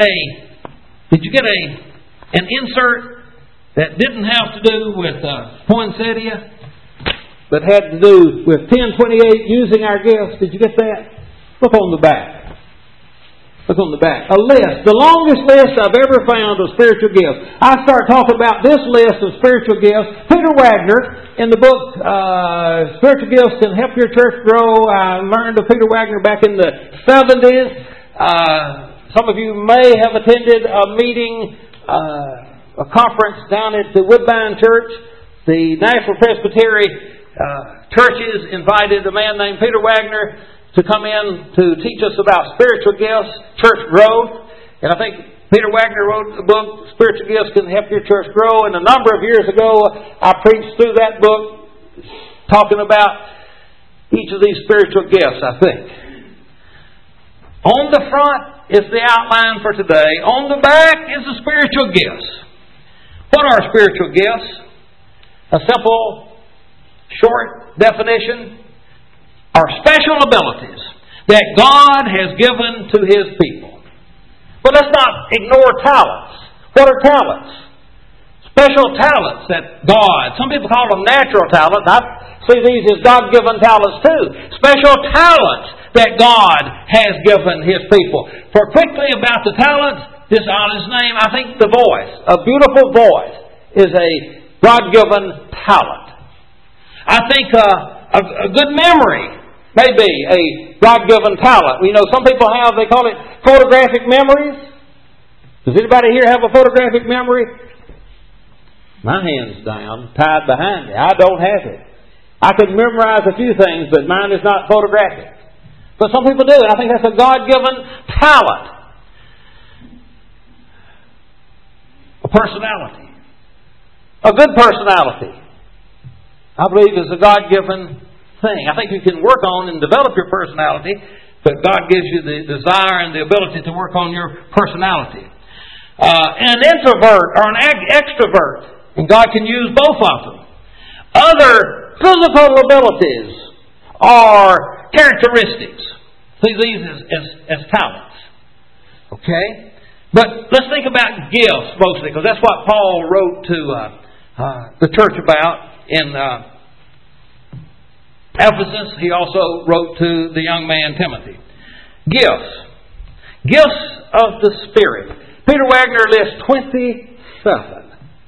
an insert that didn't have to do with poinsettia, but had to do with 1028 using our gifts? Did you get that? Look on the back. Look on the back. A list. The longest list I've ever found of spiritual gifts. I start talking about this list of spiritual gifts. Peter Wagner, in the book Spiritual Gifts Can Help Your Church Grow, I learned of Peter Wagner back in the 70s. Some of you may have attended a meeting, a conference down at the Woodbine Church. The National Presbytery churches invited a man named Peter Wagner to come in to teach us about spiritual gifts, church growth. And I think Peter Wagner wrote the book, Spiritual Gifts Can Help Your Church Grow. And a number of years ago, I preached through that book talking about each of these spiritual gifts, I think. On the front is the outline for today. On the back is the spiritual gifts. What are spiritual gifts? A simple, short definition are special abilities that God has given to His people. But let's not ignore talents. What are talents? Special talents that God, some people call them natural talents. I see these as God-given talents too. Special talents that God has given His people. For quickly about the talents, this on His name, I think the voice, a beautiful voice, is a God-given talent. I think a good memory may be a God-given talent. You know, some people have, they call it photographic memories. Does anybody here have a photographic memory? My hand's down, tied behind me. I don't have it. I can memorize a few things, but mine is not photographic. But some people do, and I think that's a God-given talent. A personality. A good personality, I believe, is a God-given thing. I think you can work on and develop your personality, but God gives you the desire and the ability to work on your personality. An introvert or an extrovert, and God can use both of them. Other physical abilities or characteristics. See these as talents. Okay? But let's think about gifts mostly, because that's what Paul wrote to the church about in Ephesus. He also wrote to the young man Timothy. Gifts. Gifts of the Spirit. Peter Wagner lists 27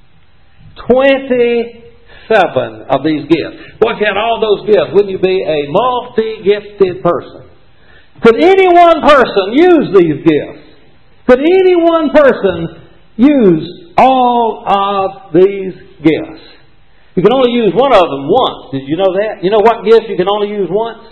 of these gifts. Boy, if you had all those gifts, wouldn't you be a multi-gifted person? Could any one person use these gifts? Could any one person use all of these gifts? You can only use one of them once. Did you know that? You know what gifts you can only use once?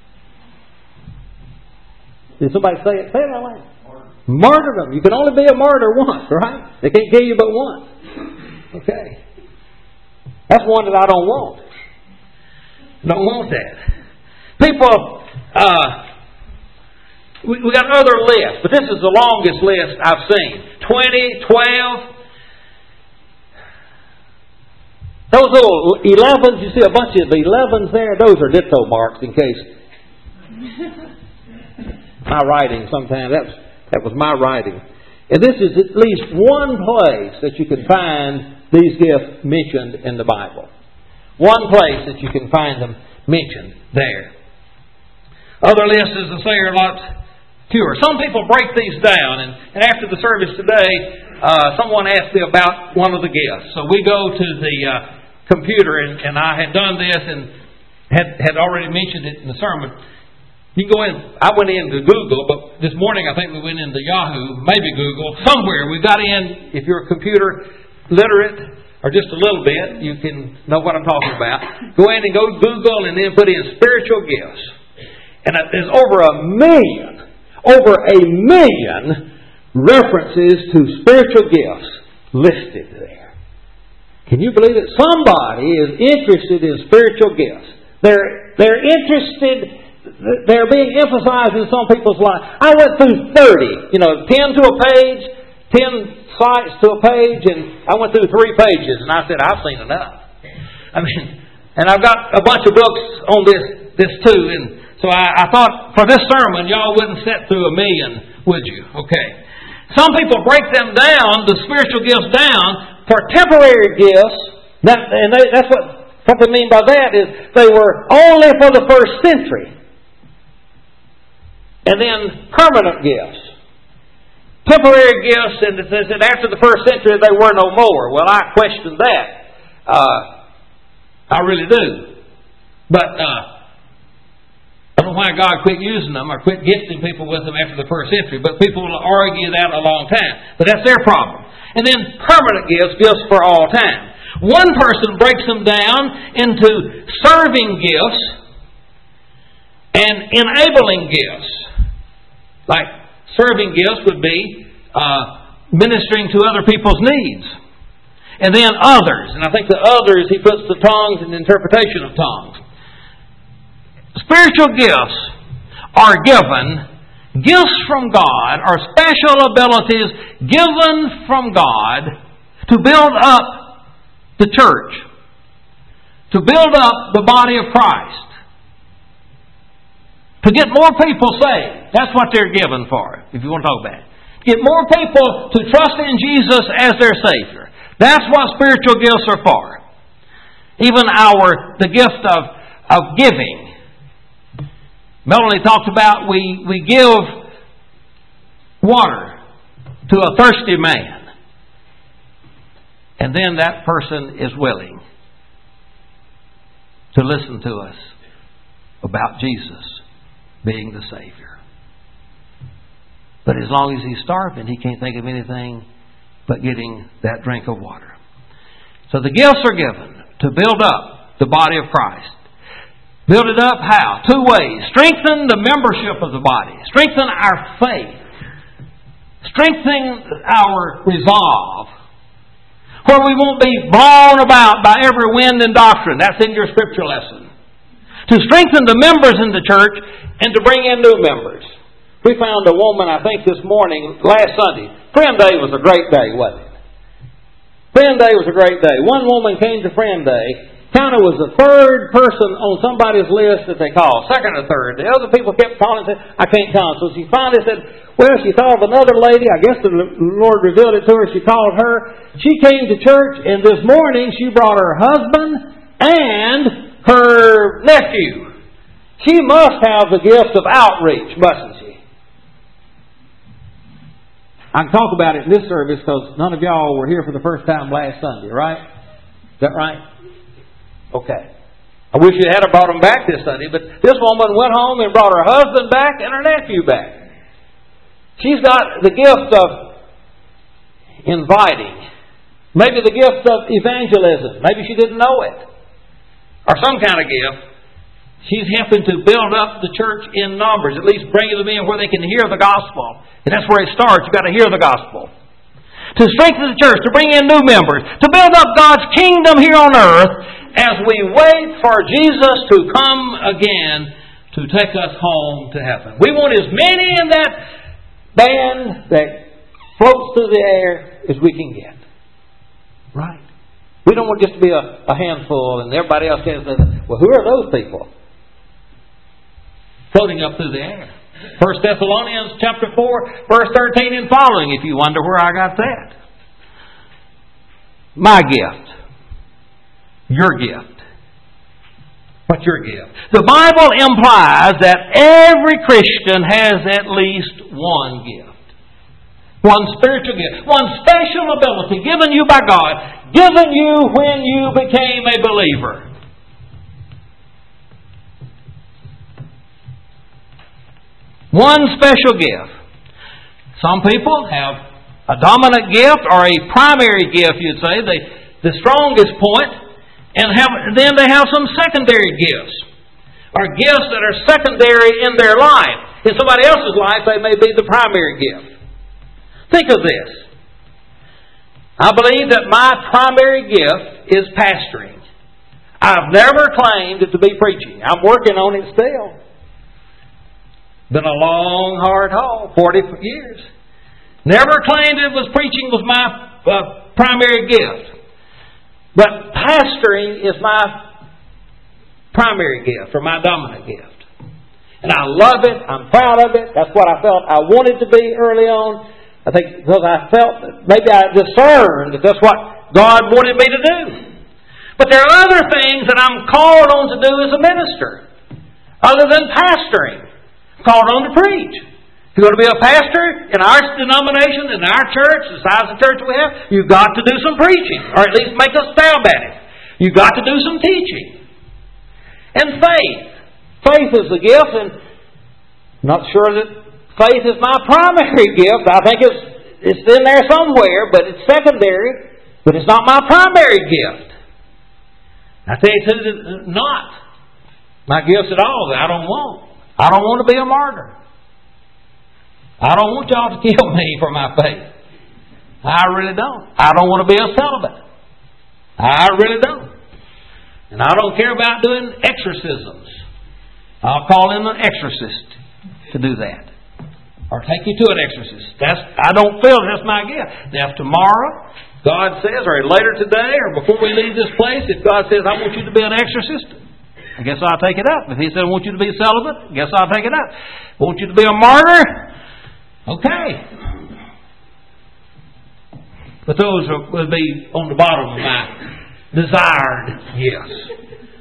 Did somebody say it? Say it out loud. Martyrdom. You can only be a martyr once, right? They can't kill you but once. Okay. That's one that I don't want. Don't want that. People, we got other lists, but this is the longest list I've seen. 20, 12. Those little 11s, you see a bunch of 11s there? Those are ditto marks in case. My writing sometimes, that was my writing. And this is at least one place that you can find these gifts mentioned in the Bible. One place that you can find them mentioned there. Other lists, as I say, are a lot fewer. Some people break these down, and after the service today, someone asked me about one of the gifts. So we go to the computer, and I had done this and had already mentioned it in the sermon. You can go in. I went into Google, but this morning I think we went into Yahoo, maybe Google, somewhere. We got in. If you're a computer literate or just a little bit, you can know what I'm talking about. Go in and go to Google and then put in spiritual gifts. And there's over a million references to spiritual gifts listed there. Can you believe it? Somebody is interested in spiritual gifts. They're interested. They're being emphasized in some people's lives. I went through 30, 10 to a page, 10 sites to a page, and I went through 3 pages, and I said, I've seen enough. And I've got a bunch of books on this too, and so I thought for this sermon, y'all wouldn't sit through a million, would you? Okay. Some people break them down, the spiritual gifts down, for temporary gifts, that's what they mean by that is they were only for the first century. And then permanent gifts. Temporary gifts, and it says that after the first century they were no more. Well, I question that. I really do. But I don't know why God quit using them or quit gifting people with them after the first century. But people will argue that a long time. But that's their problem. And then permanent gifts for all time. One person breaks them down into serving gifts and enabling gifts. Like serving gifts would be ministering to other people's needs. And then others. And I think the others, he puts the tongues and the interpretation of tongues. Spiritual gifts are given. Gifts from God are special abilities given from God to build up the church. To build up the body of Christ. To get more people saved. That's what they're given for, if you want to talk about it. Get more people to trust in Jesus as their Savior. That's what spiritual gifts are for. Even the gift of giving. Melanie talked about we give water to a thirsty man. And then that person is willing to listen to us about Jesus being the Savior. But as long as he's starving, he can't think of anything but getting that drink of water. So the gifts are given to build up the body of Christ. Build it up how? 2 ways. Strengthen the membership of the body. Strengthen our faith. Strengthen our resolve. Where we won't be blown about by every wind and doctrine. That's in your scripture lesson. To strengthen the members in the church and to bring in new members. We found a woman, I think this morning, last Sunday. Friend Day was a great day, wasn't it? Friend Day was a great day. One woman came to Friend Day, kind of was the third person on somebody's list that they called, second or third. The other people kept calling and said, I can't come. So she finally said, well, she thought of another lady. I guess the Lord revealed it to her. She called her. She came to church, and this morning she brought her husband and her nephew. She must have the gift of outreach, mustn't she? I can talk about it in this service because none of y'all were here for the first time last Sunday, right? Is that right? Okay. I wish you had brought them back this Sunday, but this woman went home and brought her husband back and her nephew back. She's got the gift of inviting. Maybe the gift of evangelism. Maybe she didn't know it. Or some kind of gift. She's helping to build up the church in numbers, at least bringing them in where they can hear the gospel. And that's where it starts. You've got to hear the gospel. To strengthen the church, to bring in new members, to build up God's kingdom here on earth as we wait for Jesus to come again to take us home to heaven. We want as many in that band that floats through the air as we can get. Right? We don't want just to be a handful and everybody else says, well, who are those people? Floating up through the air. 1 Thessalonians chapter 4, verse 13 and following, if you wonder where I got that. My gift. Your gift. What's your gift? The Bible implies that every Christian has at least one gift. One spiritual gift. One special ability given you by God. Given you when you became a believer. One special gift. Some people have a dominant gift or a primary gift, you'd say, the strongest point, and then they have some secondary gifts, or gifts that are secondary in their life. In somebody else's life, they may be the primary gift. Think of this. I believe that my primary gift is pastoring. I've never claimed it to be preaching. I'm working on it still. Been a long, hard haul, 40 years. Never claimed it was preaching was my primary gift. But pastoring is my primary gift, or my dominant gift. And I love it. I'm proud of it. That's what I felt I wanted to be early on. I think because I felt that maybe I discerned that that's what God wanted me to do. But there are other things that I'm called on to do as a minister, other than pastoring. I'm called on to preach. If you're going to be a pastor in our denomination, in our church, the size of the church we have, you've got to do some preaching, or at least make a stab at it. You've got to do some teaching. And faith. Faith is the gift, and I'm not sure that faith is my primary gift. I think it's in there somewhere, but it's secondary. But it's not my primary gift. I tell you, it's not my gifts at all that I don't want. I don't want to be a martyr. I don't want y'all to kill me for my faith. I really don't. I don't want to be a celibate. I really don't. And I don't care about doing exorcisms. I'll call in an exorcist to do that. Or take you to an exorcist. I don't feel that's my gift. Now if tomorrow God says, or later today, or before we leave this place, if God says, I want you to be an exorcist, I guess I'll take it up. If He said, I want you to be celibate, I guess I'll take it up. I want you to be a martyr, okay. But those will be on the bottom of my desired gifts.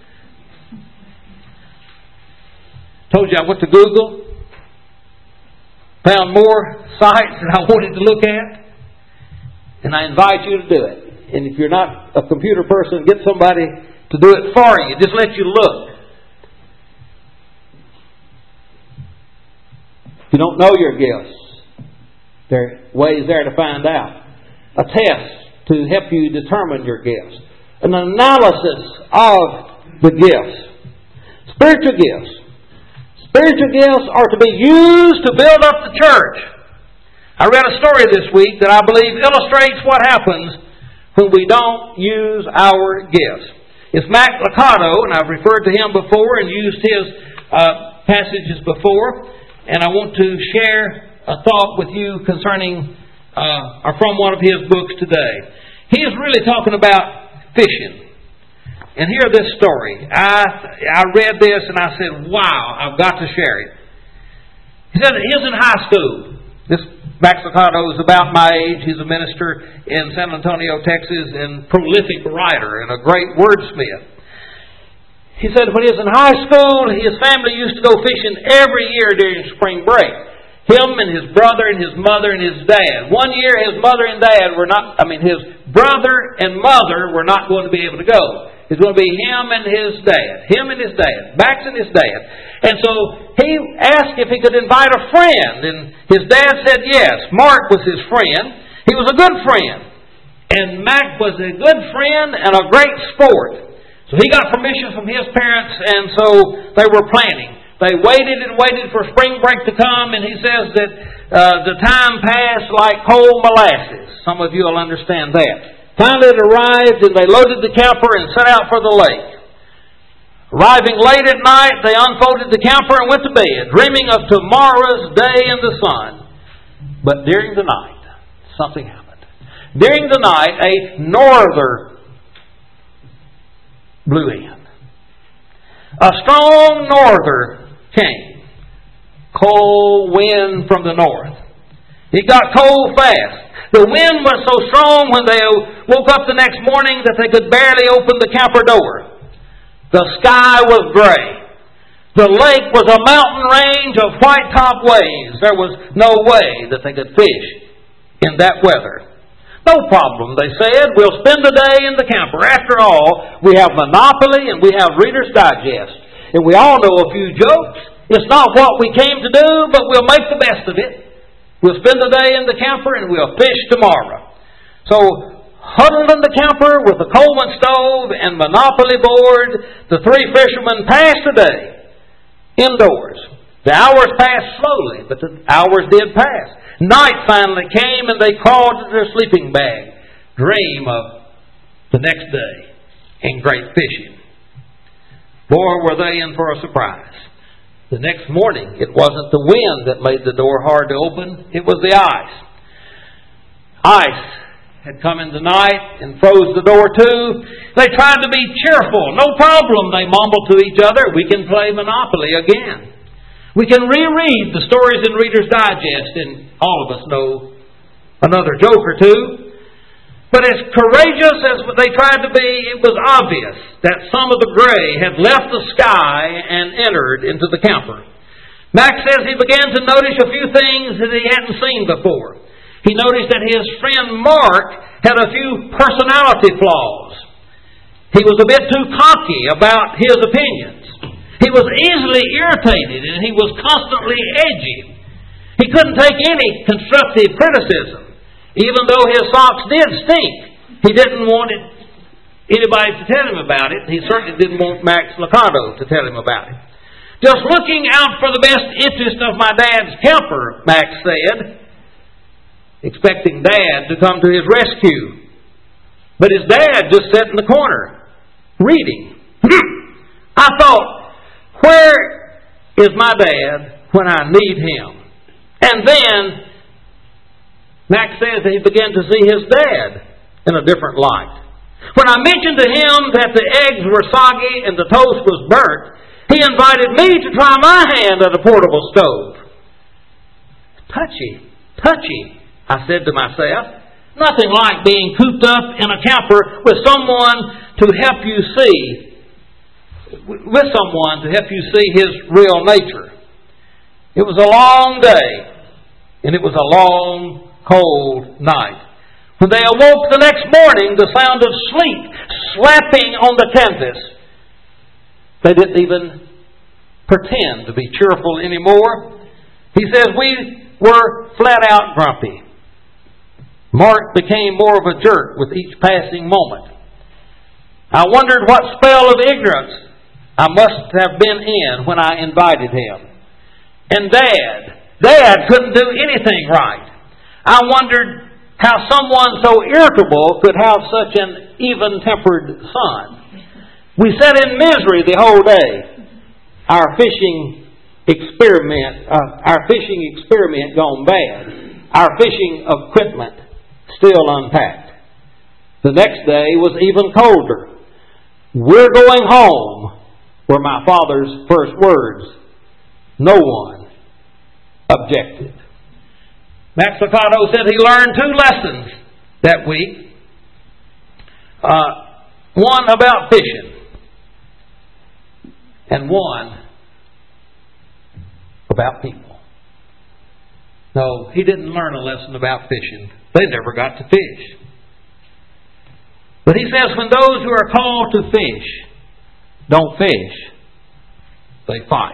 Told you I went to Google, found more sites that I wanted to look at, and I invite you to do it. And if you're not a computer person, get somebody to do it for you. Just let you look. If you don't know your gifts, there are ways there to find out. A test to help you determine your gifts. An analysis of the gifts. Spiritual gifts. Spiritual gifts are to be used to build up the church. I read a story this week that I believe illustrates what happens when we don't use our gifts. It's Mac Lucado, and I've referred to him before and used his passages before. And I want to share a thought with you concerning, or from one of his books today. He is really talking about fishing. And hear this story. I read this and I said, wow, I've got to share it. He said he was in high school. This Max Lucado is about my age. He's a minister in San Antonio, Texas, and prolific writer and a great wordsmith. He said when he was in high school, his family used to go fishing every year during spring break. Him and his brother and his mother and his dad. One year his brother and mother were not going to be able to go. It's going to be him and his dad. Max and his dad. And so he asked if he could invite a friend. And his dad said yes. Mark was his friend. He was a good friend. And Mac was a good friend and a great sport. So he got permission from his parents, and so they were planning. They waited and waited for spring break to come, and he says that the time passed like cold molasses. Some of you will understand that. Finally it arrived, and they loaded the camper and set out for the lake. Arriving late at night, they unfolded the camper and went to bed, dreaming of tomorrow's day in the sun. But during the night, something happened. During the night, a norther blew in. A strong norther came. Cold wind from the north. It got cold fast. The wind was so strong when they woke up the next morning that they could barely open the camper door. The sky was gray. The lake was a mountain range of white-top waves. There was no way that they could fish in that weather. No problem, they said. We'll spend the day in the camper. After all, we have Monopoly and we have Reader's Digest. And we all know a few jokes. It's not what we came to do, but we'll make the best of it. We'll spend the day in the camper and we'll fish tomorrow. So, huddled in the camper with the Coleman stove and Monopoly board, the three fishermen passed the day indoors. The hours passed slowly, but the hours did pass. Night finally came and they crawled into their sleeping bag. Dream of the next day and great fishing. Boy, were they in for a surprise. The next morning, it wasn't the wind that made the door hard to open. It was the ice. Ice had come in the night and froze the door too. They tried to be cheerful. No problem, they mumbled to each other. We can play Monopoly again. We can reread the stories in Reader's Digest, and all of us know another joke or two. But as courageous as they tried to be, it was obvious that some of the gray had left the sky and entered into the camper. Max says he began to notice a few things that he hadn't seen before. He noticed that his friend Mark had a few personality flaws. He was a bit too cocky about his opinions. He was easily irritated and he was constantly edgy. He couldn't take any constructive criticism. Even though his socks did stink, he didn't want anybody to tell him about it. He certainly didn't want Max Lucado to tell him about it. Just looking out for the best interest of my dad's camper, Max said, expecting Dad to come to his rescue. But his dad just sat in the corner, reading. I thought, where is my dad when I need him? And then Max says that he began to see his dad in a different light. When I mentioned to him that the eggs were soggy and the toast was burnt, he invited me to try my hand at a portable stove. Touchy, I said to myself. Nothing like being cooped up in a camper with someone to help you see his real nature. It was a long day, and it was a long, cold night. When they awoke the next morning, the sound of sleet slapping on the canvas. They didn't even pretend to be cheerful anymore. He says, we were flat out grumpy. Mark became more of a jerk with each passing moment. I wondered what spell of ignorance I must have been in when I invited him. And Dad couldn't do anything right. I wondered how someone so irritable could have such an even-tempered son. We sat in misery the whole day. Our fishing experiment gone bad. Our fishing equipment still unpacked. The next day was even colder. We're going home, were my father's first words. No one objected. Max Lucado said he learned 2 lessons that week. One about fishing, and one about people. No, he didn't learn a lesson about fishing. They never got to fish. But he says when those who are called to fish don't fish, they fight.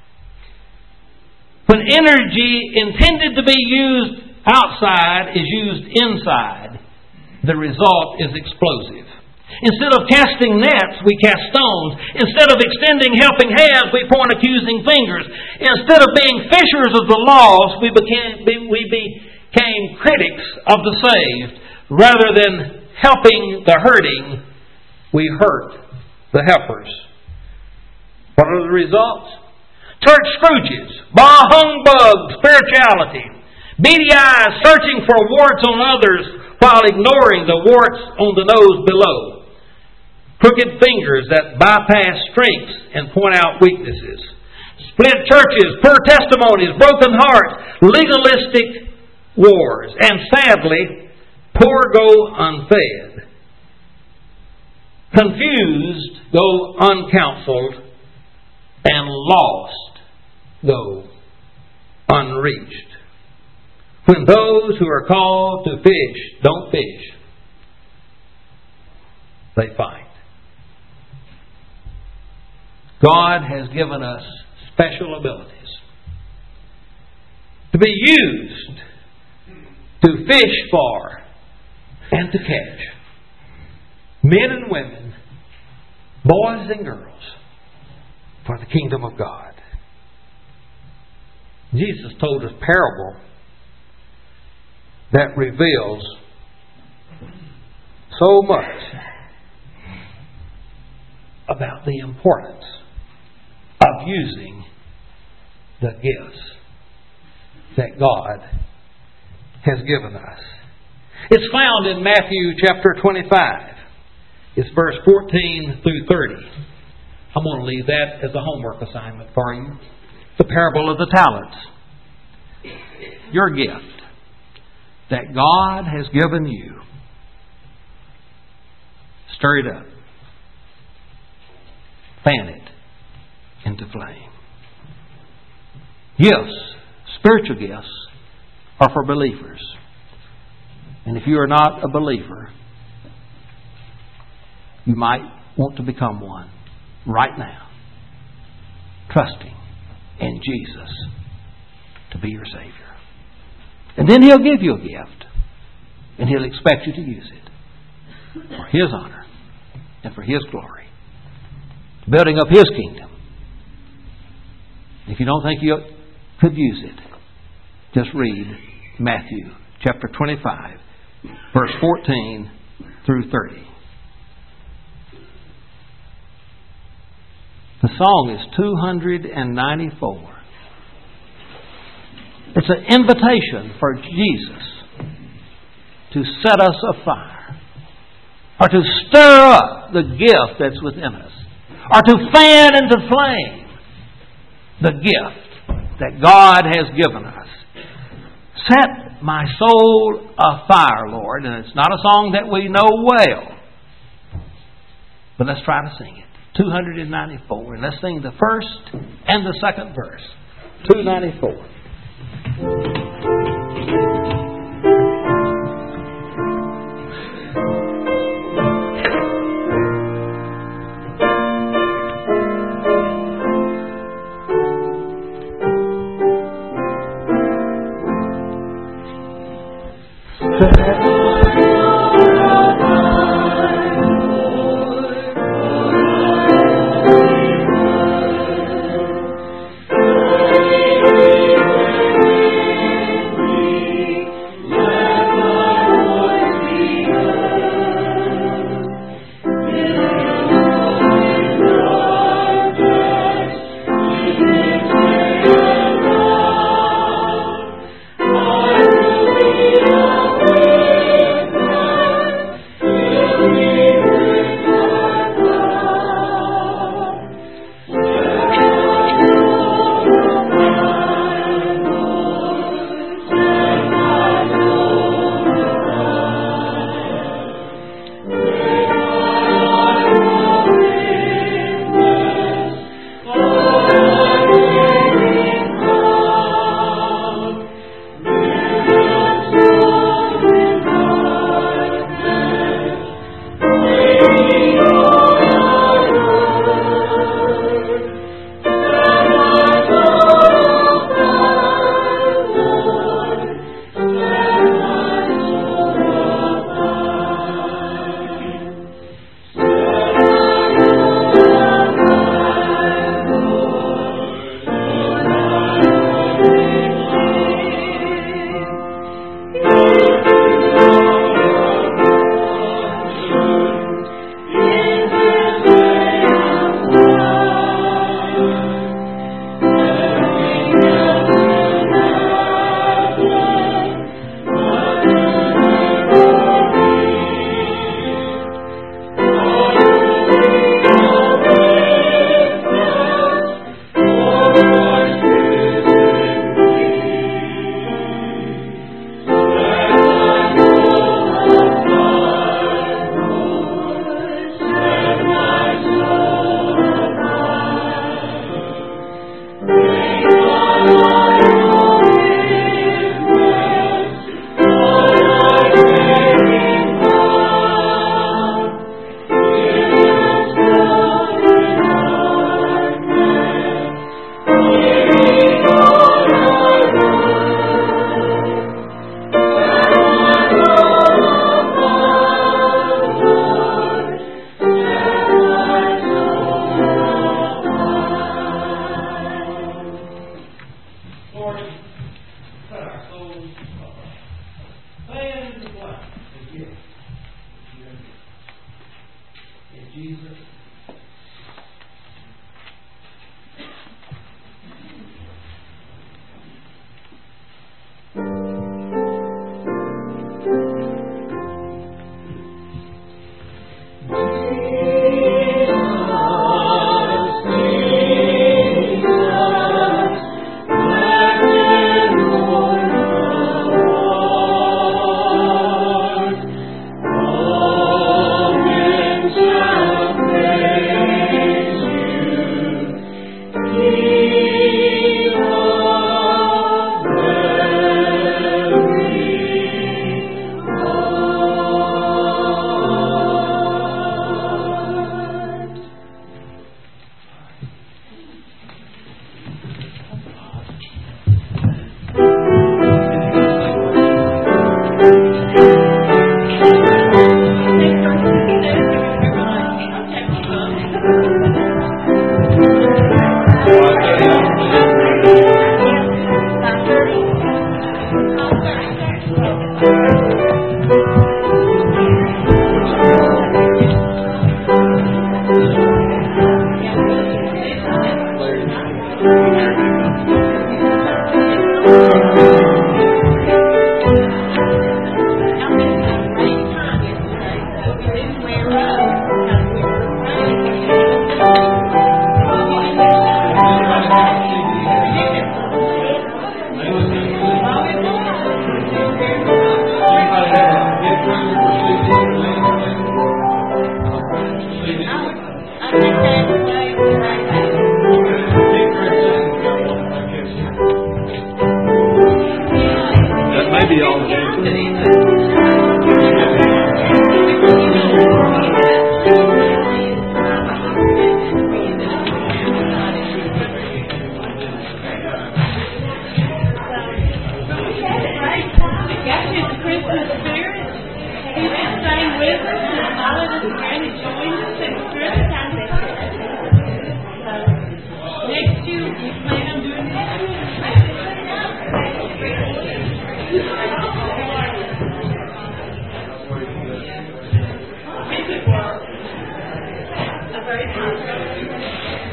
When energy intended to be used outside is used inside, the result is explosive. Instead of casting nets, we cast stones. Instead of extending helping hands, we point accusing fingers. Instead of being fishers of the lost, we became critics of the saved. Rather than helping the hurting, we hurt the helpers. What are the results? Church Scrooges, bah humbug spirituality, beady eyes searching for warts on others while ignoring the warts on the nose below. crooked fingers that bypass strengths and point out weaknesses, split churches, poor testimonies, broken hearts, legalistic wars, and sadly, poor go unfed. Confused go uncounseled, and lost go unreached. When those who are called to fish don't fish, they fight. God has given us special abilities to be used to fish for and to catch men and women, boys and girls, for the kingdom of God. Jesus told a parable that reveals so much about the importance of using the gifts that God has given us. It's found in Matthew chapter 25. It's verse 14 through 30. I'm going to leave that as a homework assignment for you. The parable of the talents. Your gift that God has given you. Stir it up. Fan it into flame. Gifts, spiritual gifts, are for believers. And if you are not a believer, you might want to become one right now, trusting in Jesus to be your Savior. And then He'll give you a gift, and He'll expect you to use it for His honor and for His glory, building up His kingdom. If you don't think you could use it, just read Matthew chapter 25, verse 14 through 30. The song is 294. It's an invitation for Jesus to set us afire, or to stir up the gift that's within us, or to fan into flame the gift that God has given us. Set my soul afire, Lord. And it's not a song that we know well, but let's try to sing it. 294. And let's sing the first and the second verse. 294.